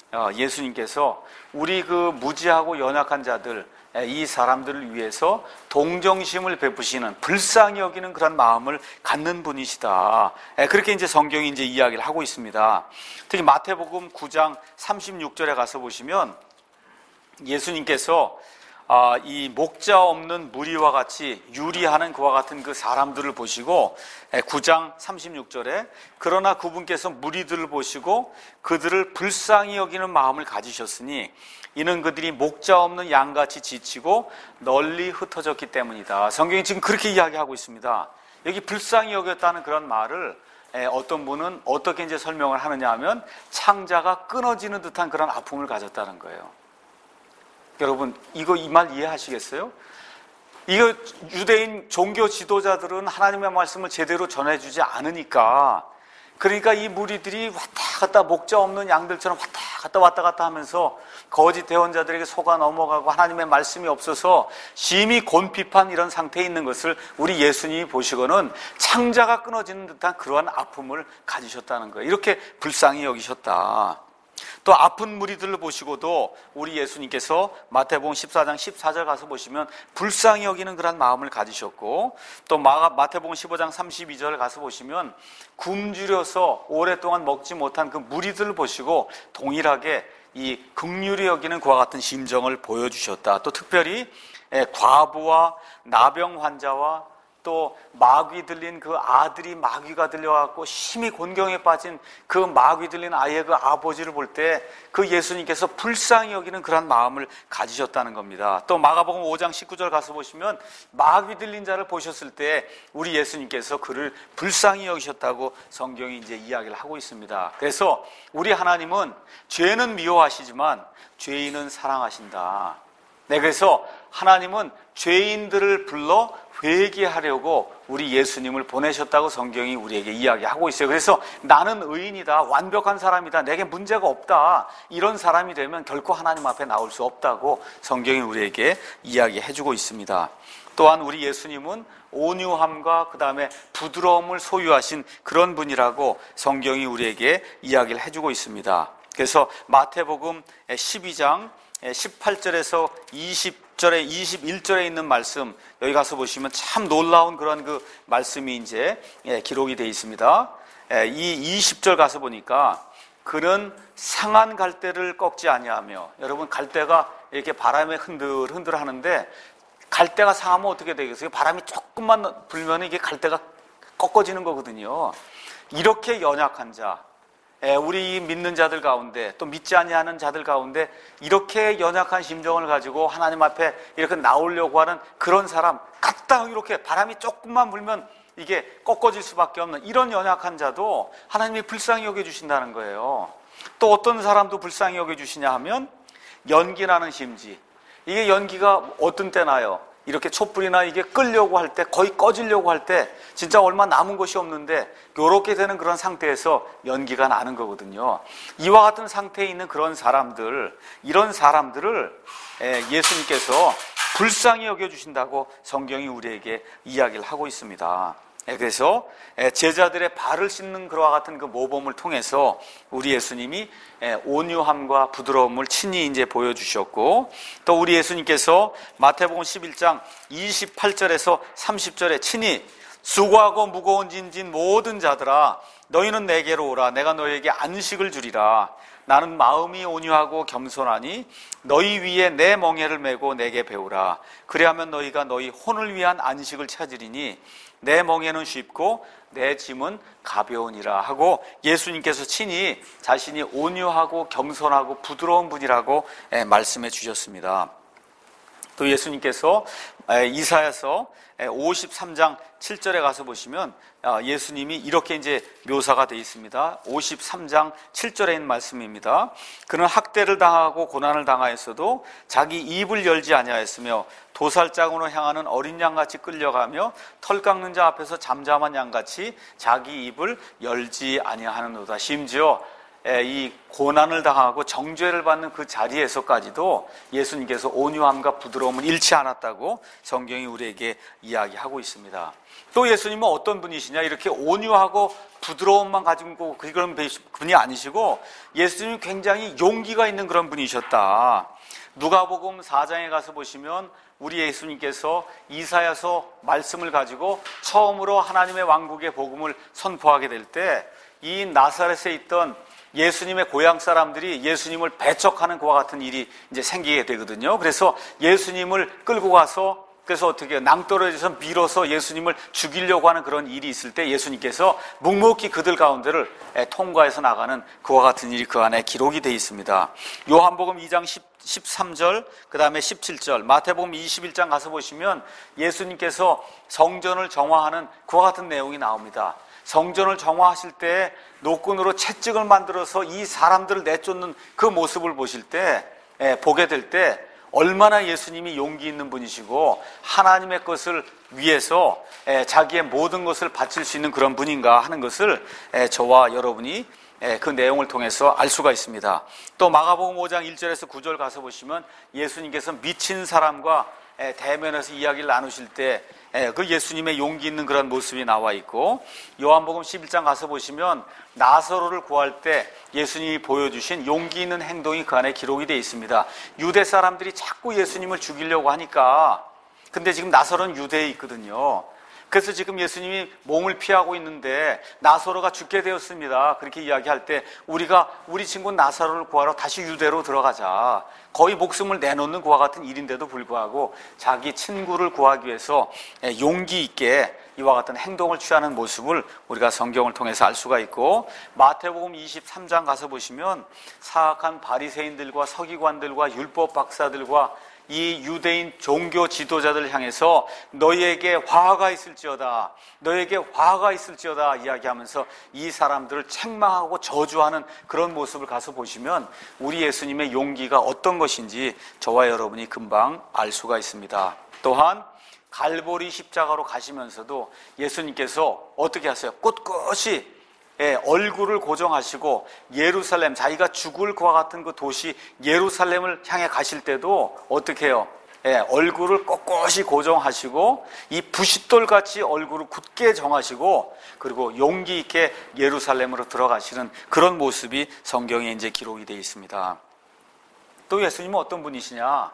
우리 그 무지하고 연약한 자들, 이 사람들을 위해서 동정심을 베푸시는, 불쌍히 여기는 그런 마음을 갖는 분이시다. 그렇게 이제 성경이 이제 이야기를 하고 있습니다. 특히 마태복음 9장 36절에 가서 보시면 예수님께서 이 목자 없는 무리와 같이 유리하는 그와 같은 그 사람들을 보시고 9장 36절에 그러나 그분께서 무리들을 보시고 그들을 불쌍히 여기는 마음을 가지셨으니 이는 그들이 목자 없는 양같이 지치고 널리 흩어졌기 때문이다. 성경이 지금 그렇게 이야기하고 있습니다. 여기 불쌍히 여겼다는 그런 말을 어떤 분은 어떻게 이제 설명을 하느냐 하면 창자가 끊어지는 듯한 그런 아픔을 가졌다는 거예요. 여러분, 이 말 이해하시겠어요? 이거 유대인 종교 지도자들은 하나님의 말씀을 제대로 전해주지 않으니까, 그러니까 이 무리들이 왔다 갔다 목자 없는 양들처럼 왔다 갔다 하면서 거짓 대언자들에게 속아 넘어가고 하나님의 말씀이 없어서 심히 곤핍한 이런 상태에 있는 것을 우리 예수님이 보시고는 창자가 끊어지는 듯한 그러한 아픔을 가지셨다는 거예요. 이렇게 불쌍히 여기셨다. 또 아픈 무리들을 보시고도 우리 예수님께서 마태복음 14장 14절 가서 보시면 불쌍히 여기는 그런 마음을 가지셨고, 또 마태복음 15장 32절 가서 보시면 굶주려서 오랫동안 먹지 못한 그 무리들을 보시고 동일하게 이 긍휼히 여기는 그와 같은 심정을 보여주셨다. 또 특별히 과부와 나병 환자와 또 마귀 들린 그 아들이 마귀가 들려갖고 심히 곤경에 빠진 그 마귀 들린 아이의 그 아버지를 볼 때 그 예수님께서 불쌍히 여기는 그런 마음을 가지셨다는 겁니다. 또 마가복음 5장 19절 가서 보시면 마귀 들린 자를 보셨을 때 우리 예수님께서 그를 불쌍히 여기셨다고 성경이 이제 이야기를 하고 있습니다. 그래서 우리 하나님은 죄는 미워하시지만 죄인은 사랑하신다. 네, 그래서 하나님은 죄인들을 불러 회개하려고 우리 예수님을 보내셨다고 성경이 우리에게 이야기하고 있어요. 그래서 나는 의인이다, 완벽한 사람이다, 내게 문제가 없다, 이런 사람이 되면 결코 하나님 앞에 나올 수 없다고 성경이 우리에게 이야기해주고 있습니다. 또한 우리 예수님은 온유함과 그 다음에 부드러움을 소유하신 그런 분이라고 성경이 우리에게 이야기를 해주고 있습니다. 그래서 마태복음 12장 18절에서 20절에 21절에 있는 말씀, 여기 가서 보시면 참 놀라운 그런 그 말씀이 이제 기록이 되어 있습니다. 이 20절 가서 보니까 그는 상한 갈대를 꺾지 아니하며, 여러분 갈대가 이렇게 바람에 흔들흔들 하는데 갈대가 상하면 어떻게 되겠어요? 바람이 조금만 불면 이게 갈대가 꺾어지는 거거든요. 이렇게 연약한 자, 우리 믿는 자들 가운데 또 믿지 아니하는 자들 가운데 이렇게 연약한 심정을 가지고 하나님 앞에 이렇게 나오려고 하는 그런 사람, 까딱 이렇게 바람이 조금만 불면 이게 꺾어질 수밖에 없는 이런 연약한 자도 하나님이 불쌍히 여겨주신다는 거예요. 또 어떤 사람도 불쌍히 여겨주시냐 하면 연기 나는 심지, 이게 연기가 어떤 때 나요? 이렇게 촛불이나 이게 끌려고 할 때, 거의 꺼지려고 할 때 진짜 얼마 남은 것이 없는데 이렇게 되는 그런 상태에서 연기가 나는 거거든요. 이와 같은 상태에 있는 그런 사람들, 이런 사람들을 예수님께서 불쌍히 여겨주신다고 성경이 우리에게 이야기를 하고 있습니다. 그래서 제자들의 발을 씻는 그와 같은 그 모범을 통해서 우리 예수님이 온유함과 부드러움을 친히 이제 보여주셨고, 또 우리 예수님께서 마태복음 11장 28절에서 30절에 친히 수고하고 무거운 짐진 모든 자들아 너희는 내게로 오라, 내가 너희에게 안식을 주리라. 나는 마음이 온유하고 겸손하니 너희 위에 내 멍에를 메고 내게 배우라. 그리하면 너희가 너희 혼을 위한 안식을 찾으리니 내 멍에는 쉽고 내 짐은 가벼우니라 하고 예수님께서 친히 자신이 온유하고 겸손하고 부드러운 분이라고 말씀해 주셨습니다. 또 예수님께서 이사야서 53장 7절에 가서 보시면 예수님이 이렇게 이제 묘사가 되어 있습니다. 53장 7절에 있는 말씀입니다. 그는 학대를 당하고 고난을 당하였어도 자기 입을 열지 아니하였으며 도살장으로 향하는 어린 양같이 끌려가며 털 깎는 자 앞에서 잠잠한 양같이 자기 입을 열지 아니하는도다. 심지어 이 고난을 당하고 정죄를 받는 그 자리에서까지도 예수님께서 온유함과 부드러움을 잃지 않았다고 성경이 우리에게 이야기하고 있습니다. 또 예수님은 어떤 분이시냐, 이렇게 온유하고 부드러움만 가지고 그런 분이 아니시고 예수님은 굉장히 용기가 있는 그런 분이셨다. 누가복음 4장에 가서 보시면 우리 예수님께서 이사야서 말씀을 가지고 처음으로 하나님의 왕국의 복음을 선포하게 될 때 이 나사렛에 있던 예수님의 고향 사람들이 예수님을 배척하는 그와 같은 일이 이제 생기게 되거든요. 그래서 예수님을 끌고 가서, 그래서 어떻게 낭떠러지에서 밀어서 예수님을 죽이려고 하는 그런 일이 있을 때 예수님께서 묵묵히 그들 가운데를 통과해서 나가는 그와 같은 일이 그 안에 기록이 되어 있습니다. 요한복음 2장 13절, 그 다음에 17절, 마태복음 21장 가서 보시면 예수님께서 성전을 정화하는 그와 같은 내용이 나옵니다. 성전을 정화하실 때 노끈으로 채찍을 만들어서 이 사람들을 내쫓는 그 모습을 보실 때, 보게 될 때 얼마나 예수님이 용기 있는 분이시고 하나님의 것을 위해서 자기의 모든 것을 바칠 수 있는 그런 분인가 하는 것을 저와 여러분이 그 내용을 통해서 알 수가 있습니다. 또 마가복음 5장 1절에서 9절 가서 보시면 예수님께서 미친 사람과 대면해서 이야기를 나누실 때 그 예수님의 용기 있는 그런 모습이 나와 있고, 요한복음 11장 가서 보시면 나사로를 구할 때 예수님이 보여주신 용기 있는 행동이 그 안에 기록이 되어 있습니다. 유대 사람들이 자꾸 예수님을 죽이려고 하니까, 근데 지금 나사로는 유대에 있거든요. 그래서 지금 예수님이 몸을 피하고 있는데 나사로가 죽게 되었습니다. 그렇게 이야기할 때 우리가 우리 친구 나사로를 구하러 다시 유대로 들어가자. 거의 목숨을 내놓는 그와 같은 일인데도 불구하고 자기 친구를 구하기 위해서 용기 있게 이와 같은 행동을 취하는 모습을 우리가 성경을 통해서 알 수가 있고, 마태복음 23장 가서 보시면 사악한 바리새인들과 서기관들과 율법 박사들과 이 유대인 종교 지도자들 향해서 너희에게 화가 있을지어다, 너희에게 화가 있을지어다 이야기하면서 이 사람들을 책망하고 저주하는 그런 모습을 가서 보시면 우리 예수님의 용기가 어떤 것인지 저와 여러분이 금방 알 수가 있습니다. 또한 갈보리 십자가로 가시면서도 예수님께서 어떻게 하세요? 꿋꿋이 얼굴을 고정하시고 예루살렘, 자기가 죽을 것과 같은 그 도시 예루살렘을 향해 가실 때도 어떻게 해요? 얼굴을 꼿꼿이 고정하시고 이 부싯돌같이 얼굴을 굳게 정하시고 그리고 용기 있게 예루살렘으로 들어가시는 그런 모습이 성경에 이제 기록이 되어 있습니다. 또 예수님은 어떤 분이시냐?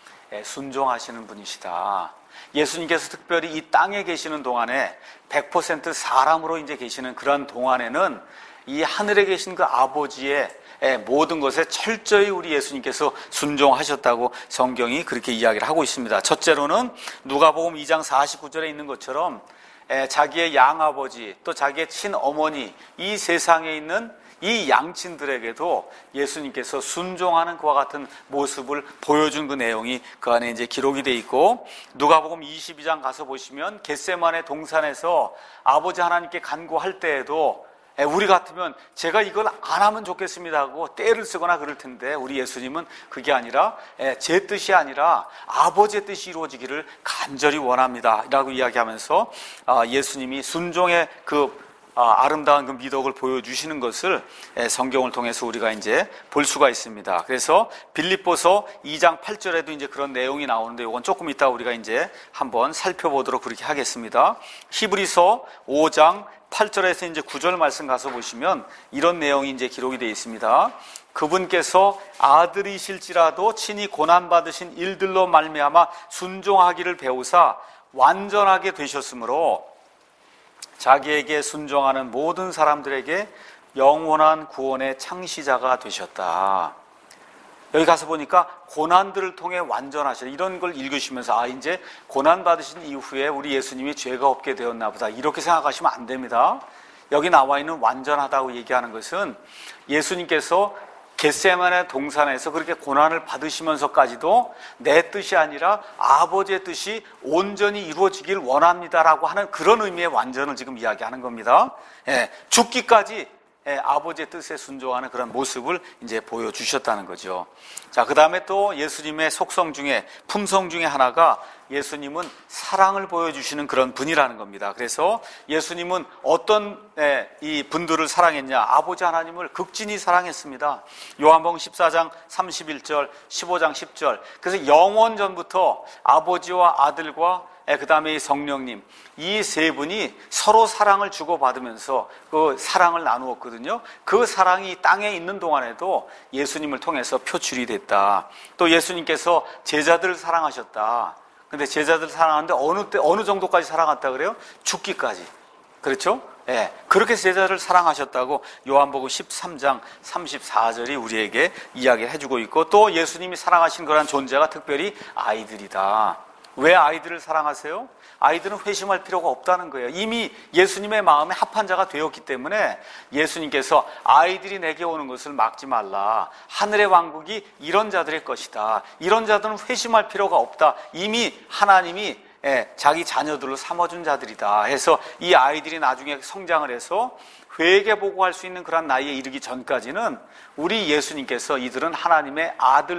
순종하시는 분이시다. 예수님께서 특별히 이 땅에 계시는 동안에 100% 사람으로 이제 계시는 그런 동안에는 이 하늘에 계신 그 아버지의 모든 것에 철저히 우리 예수님께서 순종하셨다고 성경이 그렇게 이야기를 하고 있습니다. 첫째로는 누가복음 2장 49절에 있는 것처럼 자기의 양아버지 또 자기의 친어머니 이 세상에 있는 이 양친들에게도 예수님께서 순종하는 그와 같은 모습을 보여준 그 내용이 그 안에 이제 기록이 되어 있고, 누가복음 22장 가서 보시면 겟세마네 동산에서 아버지 하나님께 간구할 때에도 우리 같으면 제가 이걸 안 하면 좋겠습니다 하고 떼를 쓰거나 그럴 텐데 우리 예수님은 그게 아니라 제 뜻이 아니라 아버지의 뜻이 이루어지기를 간절히 원합니다 라고 이야기하면서 예수님이 순종의 그 아름다운 그 미덕을 보여주시는 것을 성경을 통해서 우리가 이제 볼 수가 있습니다. 그래서 빌립보서 2장 8절에도 이제 그런 내용이 나오는데 이건 조금 이따 우리가 이제 한번 살펴보도록 그렇게 하겠습니다. 히브리서 5장 8절에서 이제 9절 말씀 가서 보시면 이런 내용이 이제 기록이 되어 있습니다. 그분께서 아들이실지라도 친히 고난받으신 일들로 말미암아 순종하기를 배우사 완전하게 되셨으므로 자기에게 순종하는 모든 사람들에게 영원한 구원의 창시자가 되셨다. 여기 가서 보니까 고난들을 통해 완전하시다 이런 걸 읽으시면서 이제 고난 받으신 이후에 우리 예수님이 죄가 없게 되었나 보다 이렇게 생각하시면 안 됩니다. 여기 나와 있는 완전하다고 얘기하는 것은 예수님께서 겟세마네 동산에서 그렇게 고난을 받으시면서까지도 내 뜻이 아니라 아버지의 뜻이 온전히 이루어지길 원합니다라고 하는 그런 의미의 완전을 지금 이야기하는 겁니다. 죽기까지 아버지의 뜻에 순종하는 그런 모습을 이제 보여주셨다는 거죠. 자, 그 다음에 또 예수님의 속성 중에, 품성 중에 하나가 예수님은 사랑을 보여주시는 그런 분이라는 겁니다. 그래서 예수님은 어떤 이 분들을 사랑했냐? 아버지 하나님을 극진히 사랑했습니다. 요한복음 14장 31절, 15장 10절. 그래서 영원 전부터 아버지와 아들과 그 다음에 이 성령님, 이 세 분이 서로 사랑을 주고받으면서 그 사랑을 나누었거든요. 그 사랑이 땅에 있는 동안에도 예수님을 통해서 표출이 됐다. 또 예수님께서 제자들을 사랑하셨다. 근데 제자들 사랑하는데 어느 정도까지 사랑했다 그래요? 죽기까지. 그렇죠? 그렇게 제자를 사랑하셨다고 요한복음 13장 34절이 우리에게 이야기를 해주고 있고, 또 예수님이 사랑하신 그런 존재가 특별히 아이들이다. 왜 아이들을 사랑하세요? 아이들은 회심할 필요가 없다는 거예요. 이미 예수님의 마음에 합한 자가 되었기 때문에 예수님께서 아이들이 내게 오는 것을 막지 말라. 하늘의 왕국이 이런 자들의 것이다. 이런 자들은 회심할 필요가 없다. 이미 하나님이 자기 자녀들로 삼아준 자들이다 해서 이 아이들이 나중에 성장을 해서 회개 보고할 수 있는 그런 나이에 이르기 전까지는 우리 예수님께서 이들은 하나님의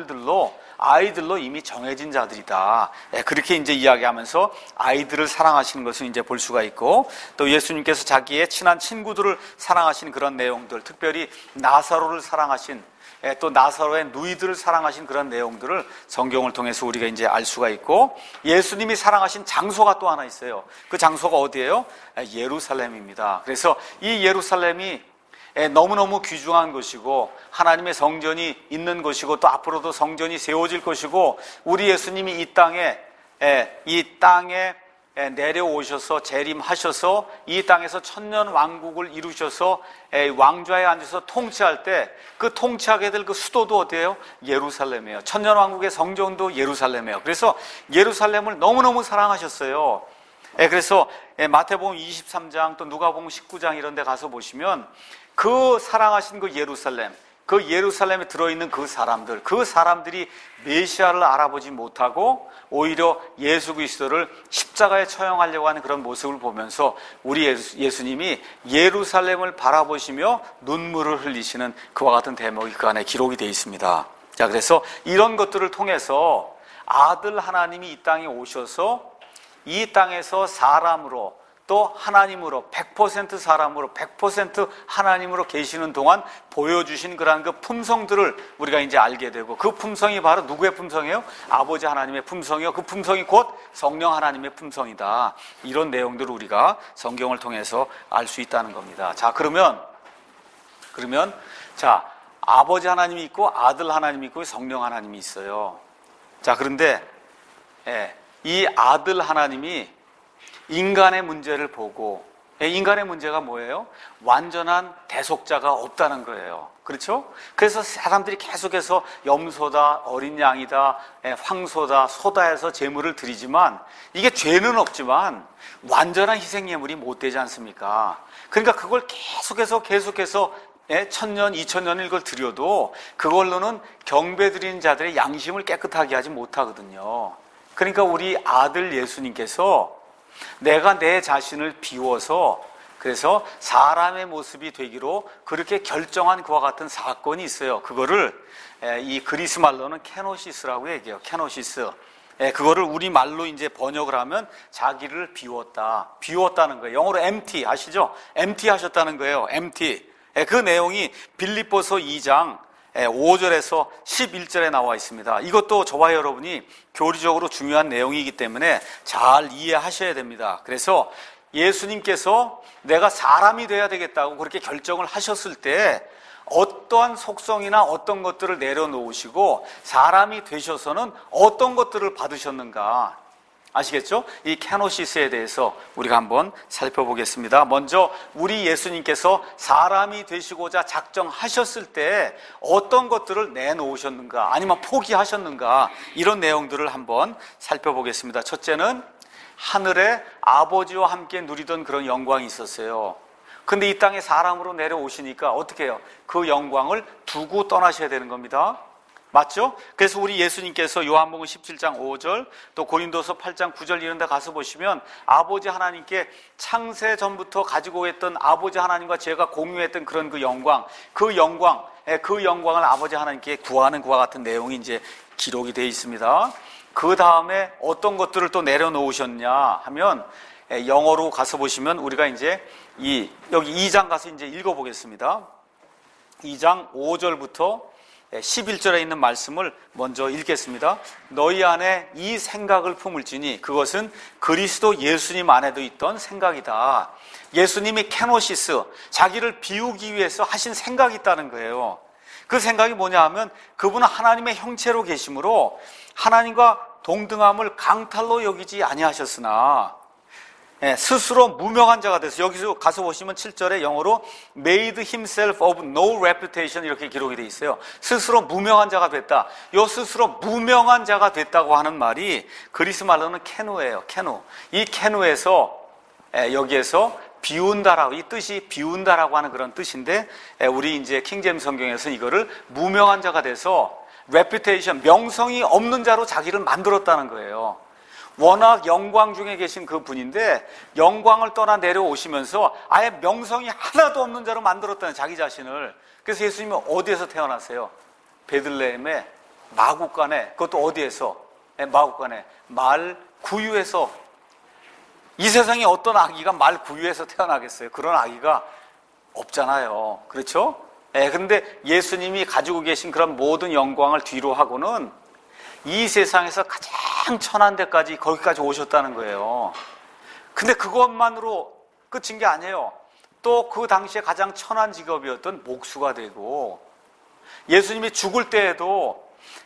아이들로 이미 정해진 자들이다. 그렇게 이제 이야기하면서 아이들을 사랑하시는 것을 이제 볼 수가 있고, 또 예수님께서 자기의 친한 친구들을 사랑하신 그런 내용들, 특별히 나사로를 사랑하신, 또 나사로의 누이들을 사랑하신 그런 내용들을 성경을 통해서 우리가 이제 알 수가 있고, 예수님이 사랑하신 장소가 또 하나 있어요. 그 장소가 어디예요? 예루살렘입니다. 그래서 이 예루살렘이 너무너무 귀중한 것이고 하나님의 성전이 있는 것이고 또 앞으로도 성전이 세워질 것이고 우리 예수님이 이 땅에 내려오셔서 재림하셔서 이 땅에서 천년 왕국을 이루셔서 왕좌에 앉아서 통치할 때 그 통치하게 될 그 수도도 어디예요? 예루살렘이에요. 천년 왕국의 성전도 예루살렘이에요. 그래서 예루살렘을 너무너무 사랑하셨어요. 그래서 마태복음 23장 또 누가복음 19장 이런 데 가서 보시면 그 사랑하신 그 예루살렘에 들어있는 그 사람들이 메시아를 알아보지 못하고 오히려 예수 그리스도를 십자가에 처형하려고 하는 그런 모습을 보면서 우리 예수님이 예루살렘을 바라보시며 눈물을 흘리시는 그와 같은 대목이 그 안에 기록이 되어 있습니다. 자, 그래서 이런 것들을 통해서 아들 하나님이 이 땅에 오셔서 이 땅에서 사람으로 또 하나님으로 100% 사람으로 100% 하나님으로 계시는 동안 보여주신 그러한 그 품성들을 우리가 이제 알게 되고 그 품성이 바로 누구의 품성이에요? 아버지 하나님의 품성이요. 그 품성이 곧 성령 하나님의 품성이다. 이런 내용들을 우리가 성경을 통해서 알 수 있다는 겁니다. 자, 그러면 자, 아버지 하나님이 있고 아들 하나님이 있고 성령 하나님이 있어요. 자, 그런데 이 아들 하나님이 인간의 문제를 보고, 인간의 문제가 뭐예요? 완전한 대속자가 없다는 거예요. 그렇죠? 그래서 사람들이 계속해서 염소다, 어린 양이다, 황소다, 소다 해서 제물을 드리지만 이게 죄는 없지만 완전한 희생예물이 못 되지 않습니까? 그러니까 그걸 계속해서 1000년, 2000년을 이걸 드려도 그걸로는 경배드리는 자들의 양심을 깨끗하게 하지 못하거든요. 그러니까 우리 아들 예수님께서 내가 내 자신을 비워서 그래서 사람의 모습이 되기로 그렇게 결정한 그와 같은 사건이 있어요. 그거를 이 그리스 말로는 케노시스라고 얘기해요. 케노시스. 그거를 우리말로 이제 번역을 하면 자기를 비웠다는 거예요. 영어로 empty 아시죠? empty 하셨다는 거예요. empty. 그 내용이 빌립보서 2장 5절에서 11절에 나와 있습니다. 이것도 저와 여러분이 교리적으로 중요한 내용이기 때문에 잘 이해하셔야 됩니다. 그래서 예수님께서 내가 사람이 돼야 되겠다고 그렇게 결정을 하셨을 때 어떠한 속성이나 어떤 것들을 내려놓으시고 사람이 되셔서는 어떤 것들을 받으셨는가 아시겠죠? 이 케노시스에 대해서 우리가 한번 살펴보겠습니다. 먼저 우리 예수님께서 사람이 되시고자 작정하셨을 때 어떤 것들을 내놓으셨는가 아니면 포기하셨는가 이런 내용들을 한번 살펴보겠습니다. 첫째는 하늘에 아버지와 함께 누리던 그런 영광이 있었어요. 근데 이 땅에 사람으로 내려오시니까 어떻게 해요? 그 영광을 두고 떠나셔야 되는 겁니다. 맞죠? 그래서 우리 예수님께서 요한복음 17장 5절 또 고린도서 8장 9절 이런 데 가서 보시면 아버지 하나님께 창세 전부터 가지고 있던 아버지 하나님과 제가 공유했던 그런 그 영광을 아버지 하나님께 구하는 그와 같은 내용이 이제 기록이 되어 있습니다. 그 다음에 어떤 것들을 또 내려놓으셨냐 하면 영어로 가서 보시면 우리가 이제 여기 2장 가서 이제 읽어보겠습니다. 2장 5절부터 11절에 있는 말씀을 먼저 읽겠습니다. 너희 안에 이 생각을 품을지니 그것은 그리스도 예수님 안에도 있던 생각이다. 예수님이 케노시스, 자기를 비우기 위해서 하신 생각이 있다는 거예요. 그 생각이 뭐냐 하면 그분은 하나님의 형체로 계심으로 하나님과 동등함을 강탈로 여기지 아니하셨으나 스스로 무명한 자가 돼서 여기서 가서 보시면 7절에 영어로 made himself of no reputation 이렇게 기록이 되어 있어요. 스스로 무명한 자가 됐다. 이 스스로 무명한 자가 됐다고 하는 말이 그리스 말로는 케누예요. 케누. 이 케누에서 여기에서 비운다라고 이 뜻이 비운다라고 하는 그런 뜻인데 우리 이제 킹제임스 성경에서는 이거를 무명한 자가 돼서 reputation 명성이 없는 자로 자기를 만들었다는 거예요. 워낙 영광 중에 계신 그 분인데 영광을 떠나 내려오시면서 아예 명성이 하나도 없는 자로 만들었다는 자기 자신을. 그래서 예수님은 어디에서 태어났어요? 베들레헴의 마구간에. 그것도 어디에서? 마구간에 말 구유에서. 이 세상에 어떤 아기가 말 구유에서 태어나겠어요? 그런 아기가 없잖아요. 그렇죠? 그런데 예수님이 가지고 계신 그런 모든 영광을 뒤로 하고는 이 세상에서 가장 천한 데까지 거기까지 오셨다는 거예요. 근데 그것만으로 끝인 게 아니에요. 또 그 당시에 가장 천한 직업이었던 목수가 되고 예수님이 죽을 때에도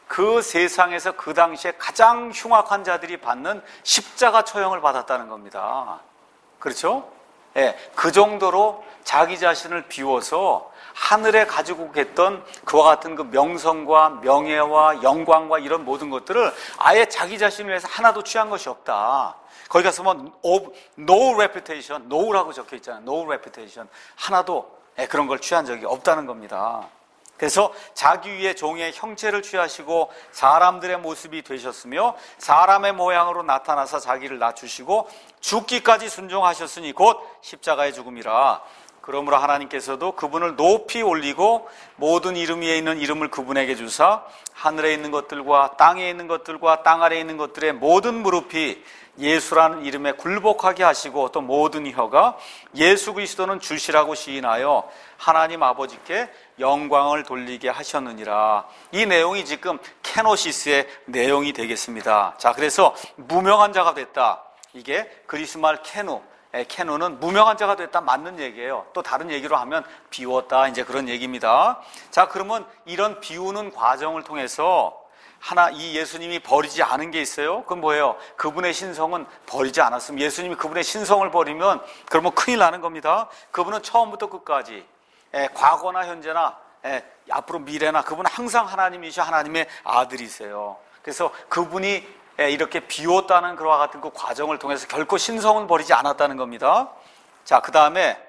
그 세상에서 그 당시에 가장 흉악한 자들이 받는 십자가 처형을 받았다는 겁니다. 그렇죠? 예, 그 정도로 자기 자신을 비워서 하늘에 가지고 계던 그와 같은 그 명성과 명예와 영광과 이런 모든 것들을 아예 자기 자신을 위해서 하나도 취한 것이 없다. 거기 가서 뭐 no reputation, no라고 적혀 있잖아요. no reputation. 하나도 그런 걸 취한 적이 없다는 겁니다. 그래서 자기 위에 종의 형체를 취하시고 사람들의 모습이 되셨으며 사람의 모양으로 나타나서 자기를 낮추시고 죽기까지 순종하셨으니 곧 십자가의 죽음이라. 그러므로 하나님께서도 그분을 높이 올리고 모든 이름 위에 있는 이름을 그분에게 주사 하늘에 있는 것들과 땅에 있는 것들과 땅 아래에 있는 것들의 모든 무릎이 예수라는 이름에 굴복하게 하시고 또 모든 혀가 예수 그리스도는 주시라고 시인하여 하나님 아버지께 영광을 돌리게 하셨느니라. 이 내용이 지금 케노시스의 내용이 되겠습니다. 자, 그래서 무명한 자가 됐다. 이게 그리스 말 케노는 무명한 자가 됐다 맞는 얘기예요. 또 다른 얘기로 하면 비웠다 이제 그런 얘기입니다. 자, 그러면 이런 비우는 과정을 통해서 이 예수님이 버리지 않은 게 있어요. 그건 뭐예요? 그분의 신성은 버리지 않았으면 예수님이 그분의 신성을 버리면 그러면 큰일 나는 겁니다. 그분은 처음부터 끝까지 과거나 현재나 앞으로 미래나 그분은 항상 하나님이시오. 하나님의 아들이세요. 그래서 그분이 이렇게 비웠다는 그와 같은 그 과정을 통해서 결코 신성은 버리지 않았다는 겁니다. 자, 그 다음에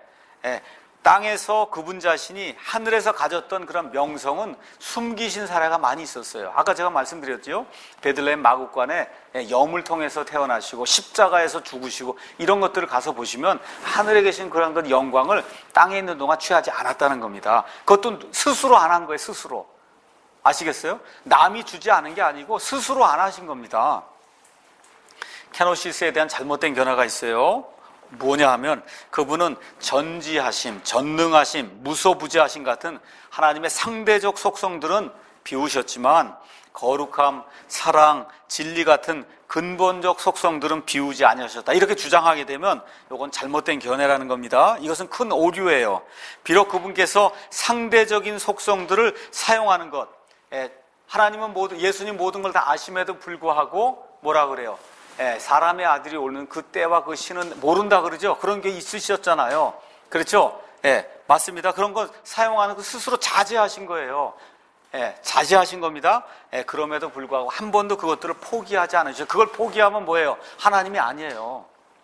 땅에서 그분 자신이 하늘에서 가졌던 그런 명성은 숨기신 사례가 많이 있었어요. 아까 제가 말씀드렸죠. 베들레헴 마국간에 염을 통해서 태어나시고 십자가에서 죽으시고 이런 것들을 가서 보시면 하늘에 계신 그런 것 영광을 땅에 있는 동안 취하지 않았다는 겁니다. 그것도 스스로 안 한 거예요. 스스로. 아시겠어요? 남이 주지 않은 게 아니고 스스로 안 하신 겁니다. 케노시스에 대한 잘못된 견해가 있어요. 뭐냐 하면 그분은 전지하심, 전능하심, 무소부재하심 같은 하나님의 상대적 속성들은 비우셨지만 거룩함, 사랑, 진리 같은 근본적 속성들은 비우지 아니하셨다. 이렇게 주장하게 되면 이건 잘못된 견해라는 겁니다. 이것은 큰 오류예요. 비록 그분께서 상대적인 속성들을 사용하는 것, 하나님은 예수님 모든 걸 다 아심에도 불구하고 뭐라 그래요? 사람의 아들이 오는 그 때와 그 시는 모른다 그러죠. 그런 게 있으셨잖아요. 그렇죠? 맞습니다. 그런 거 사용하는 거 스스로 자제하신 거예요. 자제하신 겁니다. 그럼에도 불구하고 한 번도 그것들을 포기하지 않으셨어요. 그걸 포기하면 뭐예요? 하나님이 아니에요.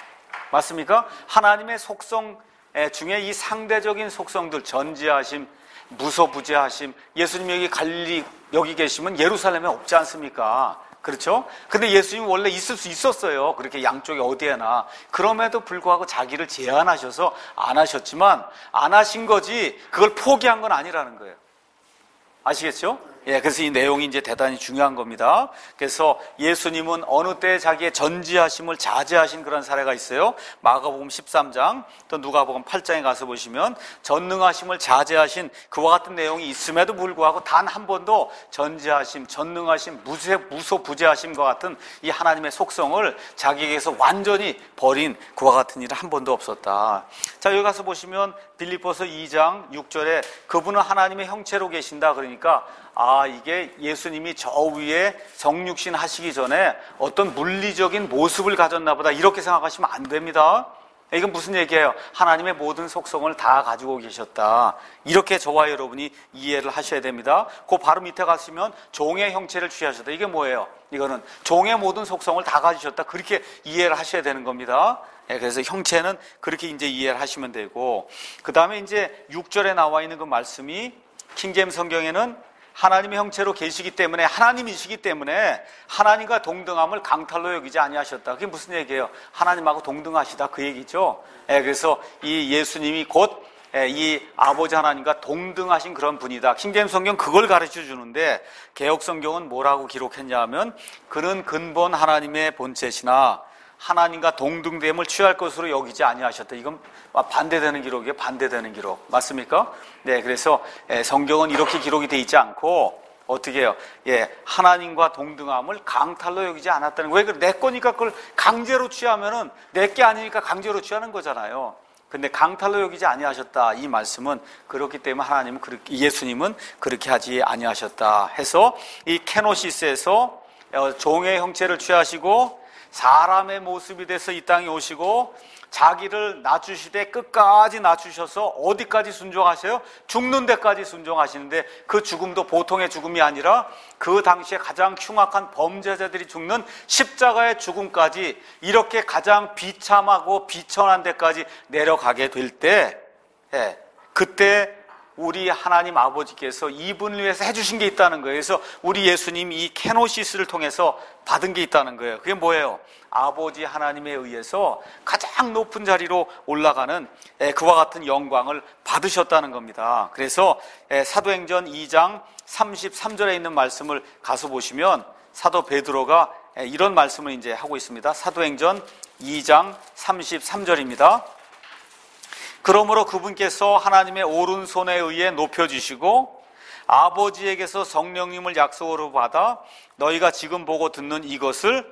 맞습니까? 하나님의 속성 중에 이 상대적인 속성들, 전지하심, 무소부재하심, 예수님 여기 갈릴리 여기 계시면 예루살렘에 없지 않습니까? 그렇죠? 근데 예수님 원래 있을 수 있었어요. 그렇게 양쪽에 어디에나. 그럼에도 불구하고 자기를 제한하셔서 안 하셨지만 안 하신 거지 그걸 포기한 건 아니라는 거예요. 아시겠죠? 그래서 이 내용이 이제 대단히 중요한 겁니다. 그래서 예수님은 어느 때 자기의 전지하심을 자제하신 그런 사례가 있어요. 마가복음 13장 또 누가복음 8장에 가서 보시면 전능하심을 자제하신 그와 같은 내용이 있음에도 불구하고 단 한 번도 전지하심, 전능하심, 무소부재하심과 같은 이 하나님의 속성을 자기에게서 완전히 버린 그와 같은 일은 한 번도 없었다. 자, 여기 가서 보시면 빌립보서 2장 6절에 그분은 하나님의 형체로 계신다 그러니까 이게 예수님이 저 위에 정육신 하시기 전에 어떤 물리적인 모습을 가졌나 보다 이렇게 생각하시면 안 됩니다. 이건 무슨 얘기예요? 하나님의 모든 속성을 다 가지고 계셨다. 이렇게 저와 여러분이 이해를 하셔야 됩니다. 그 바로 밑에 가시면 종의 형체를 취하셨다. 이게 뭐예요? 이거는 종의 모든 속성을 다 가지셨다. 그렇게 이해를 하셔야 되는 겁니다. 그래서 형체는 그렇게 이제 이해를 하시면 되고, 그 다음에 이제 6절에 나와 있는 그 말씀이 킹제임스 성경에는 하나님의 형체로 계시기 때문에 하나님이시기 때문에 하나님과 동등함을 강탈로 여기지 아니하셨다. 그게 무슨 얘기예요? 하나님하고 동등하시다 그 얘기죠. 그래서 이 예수님이 곧 이 아버지 하나님과 동등하신 그런 분이다. 킹제임스 성경 그걸 가르쳐 주는데 개역 성경은 뭐라고 기록했냐 하면 그는 근본 하나님의 본체시나 하나님과 동등됨을 취할 것으로 여기지 아니하셨다. 이건 반대되는 기록이에요. 반대되는 기록. 맞습니까? 네, 그래서 성경은 이렇게 기록이 돼 있지 않고 어떻게 해요? 하나님과 동등함을 강탈로 여기지 않았다는 거예요. 왜? 내 거니까 그걸 강제로 취하면은 내 게 아니니까 강제로 취하는 거잖아요. 근데 강탈로 여기지 아니하셨다. 이 말씀은 그렇기 때문에 하나님은 예수님은 그렇게 하지 아니하셨다 해서 이 케노시스에서 종의 형체를 취하시고 사람의 모습이 돼서 이 땅에 오시고 자기를 낮추시되 끝까지 낮추셔서 어디까지 순종하세요? 죽는 데까지 순종하시는데 그 죽음도 보통의 죽음이 아니라 그 당시에 가장 흉악한 범죄자들이 죽는 십자가의 죽음까지 이렇게 가장 비참하고 비천한 데까지 내려가게 될 때 그때 우리 하나님 아버지께서 이분을 위해서 해주신 게 있다는 거예요. 그래서 우리 예수님이 이 케노시스를 통해서 받은 게 있다는 거예요. 그게 뭐예요? 아버지 하나님에 의해서 가장 높은 자리로 올라가는 그와 같은 영광을 받으셨다는 겁니다. 그래서 사도행전 2장 33절에 있는 말씀을 가서 보시면 사도 베드로가 이런 말씀을 이제 하고 있습니다. 사도행전 2장 33절입니다. 그러므로 그분께서 하나님의 오른손에 의해 높여주시고 아버지에게서 성령님을 약속으로 받아 너희가 지금 보고 듣는 이것을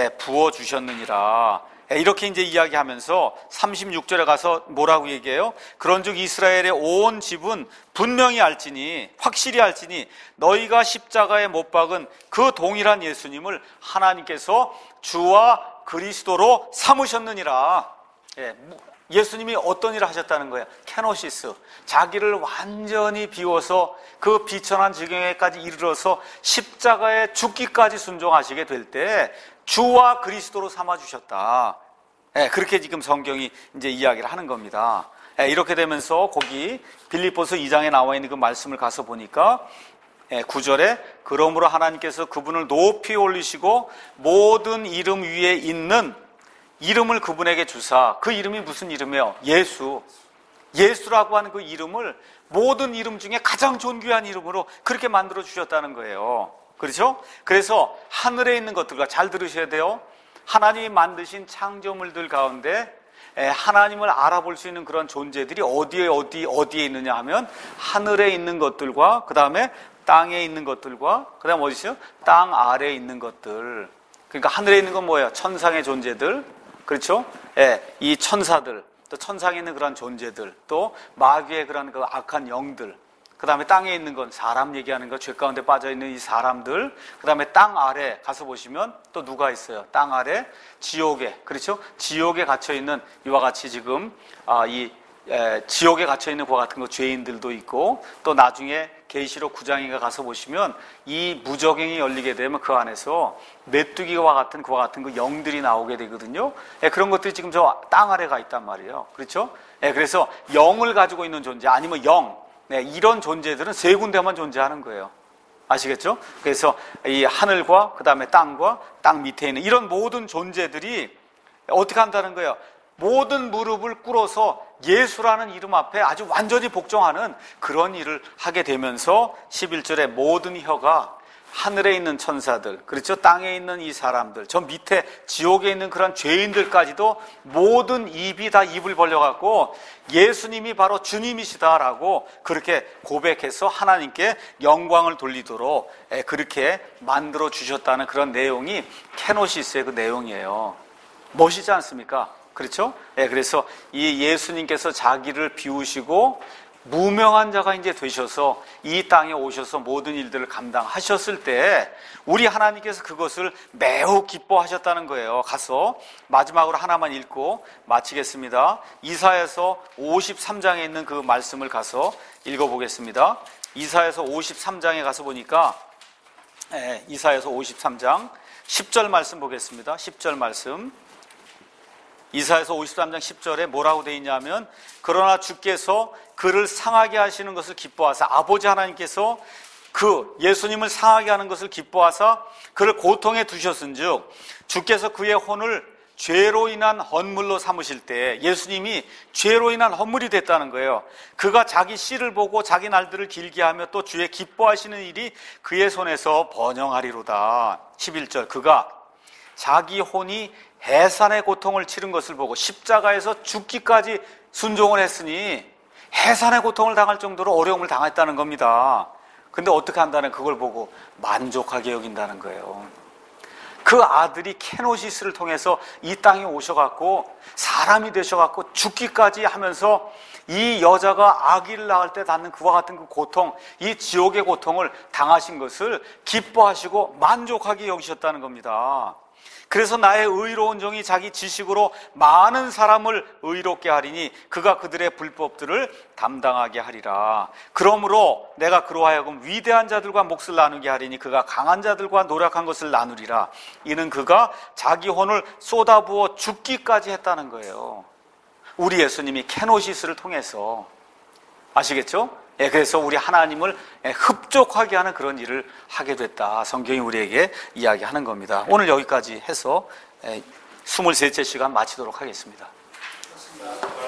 부어주셨느니라. 이렇게 이제 이야기하면서 36절에 가서 뭐라고 얘기해요? 그런즉 이스라엘의 온 집은 분명히 알지니 확실히 알지니 너희가 십자가에 못 박은 그 동일한 예수님을 하나님께서 주와 그리스도로 삼으셨느니라. 예수님이 어떤 일을 하셨다는 거예요? 케노시스, 자기를 완전히 비워서 그 비천한 지경에까지 이르러서 십자가에 죽기까지 순종하시게 될 때 주와 그리스도로 삼아주셨다. 그렇게 지금 성경이 이제 이야기를 하는 겁니다. 이렇게 되면서 거기 빌립보서 2장에 나와 있는 그 말씀을 가서 보니까 9절에 그러므로 하나님께서 그분을 높이 올리시고 모든 이름 위에 있는 이름을 그분에게 주사, 그 이름이 무슨 이름이에요? 예수. 예수라고 하는 그 이름을 모든 이름 중에 가장 존귀한 이름으로 그렇게 만들어 주셨다는 거예요. 그렇죠? 그래서 하늘에 있는 것들과 잘 들으셔야 돼요. 하나님이 만드신 창조물들 가운데 하나님을 알아볼 수 있는 그런 존재들이 어디에 있느냐 하면 하늘에 있는 것들과 그 다음에 땅에 있는 것들과 그 다음에 어디 있어요? 땅 아래에 있는 것들. 그러니까 하늘에 있는 건 뭐예요? 천상의 존재들. 그렇죠? 이 천사들, 또 천상에 있는 그런 존재들, 또 마귀의 그런 그 악한 영들, 그 다음에 땅에 있는 건 사람 얘기하는 거, 죄 가운데 빠져있는 이 사람들, 그 다음에 땅 아래 가서 보시면 또 누가 있어요? 땅 아래 지옥에, 그렇죠? 지옥에 갇혀있는 이와 같이 지금 지옥에 갇혀있는 그와 같은 거 죄인들도 있고, 또 나중에 계시록 9장에 가서 보시면 이 무저갱이 열리게 되면 그 안에서 메뚜기와 같은 그와 같은 그 영들이 나오게 되거든요. 그런 것들이 지금 저 땅 아래가 있단 말이에요. 그렇죠? 그래서 영을 가지고 있는 존재 아니면 이런 존재들은 세 군데만 존재하는 거예요. 아시겠죠? 그래서 이 하늘과 그 다음에 땅과 땅 밑에 있는 이런 모든 존재들이 어떻게 한다는 거예요? 모든 무릎을 꿇어서 예수라는 이름 앞에 아주 완전히 복종하는 그런 일을 하게 되면서 11절에 모든 혀가 하늘에 있는 천사들, 그렇죠? 땅에 있는 이 사람들, 저 밑에 지옥에 있는 그런 죄인들까지도 모든 입이 다 입을 벌려갖고 예수님이 바로 주님이시다라고 그렇게 고백해서 하나님께 영광을 돌리도록 그렇게 만들어 주셨다는 그런 내용이 케노시스의 그 내용이에요. 멋있지 않습니까? 그렇죠? 그래서 이 예수님께서 자기를 비우시고 무명한 자가 이제 되셔서 이 땅에 오셔서 모든 일들을 감당하셨을 때 우리 하나님께서 그것을 매우 기뻐하셨다는 거예요. 가서 마지막으로 하나만 읽고 마치겠습니다. 이사야서 53장에 있는 그 말씀을 가서 읽어보겠습니다. 이사야서 53장에 가서 보니까 이사야서 53장 10절 말씀 보겠습니다. 10절 말씀. 이사야서 53장 10절에 뭐라고 되어 있냐면 그러나 주께서 그를 상하게 하시는 것을 기뻐하사 아버지 하나님께서 그 예수님을 상하게 하는 것을 기뻐하사 그를 고통에 두셨은즉 주께서 그의 혼을 죄로 인한 헌물로 삼으실 때 예수님이 죄로 인한 헌물이 됐다는 거예요. 그가 자기 씨를 보고 자기 날들을 길게 하며 또 주의 기뻐하시는 일이 그의 손에서 번영하리로다. 11절 그가 자기 혼이 해산의 고통을 치른 것을 보고 십자가에서 죽기까지 순종을 했으니 해산의 고통을 당할 정도로 어려움을 당했다는 겁니다. 근데 어떻게 한다는 그걸 보고 만족하게 여긴다는 거예요. 그 아들이 케노시스를 통해서 이 땅에 오셔갖고 사람이 되셔갖고 죽기까지 하면서 이 여자가 아기를 낳을 때 받는 그와 같은 그 고통, 이 지옥의 고통을 당하신 것을 기뻐하시고 만족하게 여기셨다는 겁니다. 그래서 나의 의로운 종이 자기 지식으로 많은 사람을 의롭게 하리니 그가 그들의 불법들을 담당하게 하리라. 그러므로 내가 그로 하여금 위대한 자들과 몫을 나누게 하리니 그가 강한 자들과 노력한 것을 나누리라. 이는 그가 자기 혼을 쏟아부어 죽기까지 했다는 거예요. 우리 예수님이 케노시스를 통해서, 아시겠죠? 그래서 우리 하나님을 흡족하게 하는 그런 일을 하게 됐다. 성경이 우리에게 이야기하는 겁니다. 오늘 여기까지 해서 23째 시간 마치도록 하겠습니다.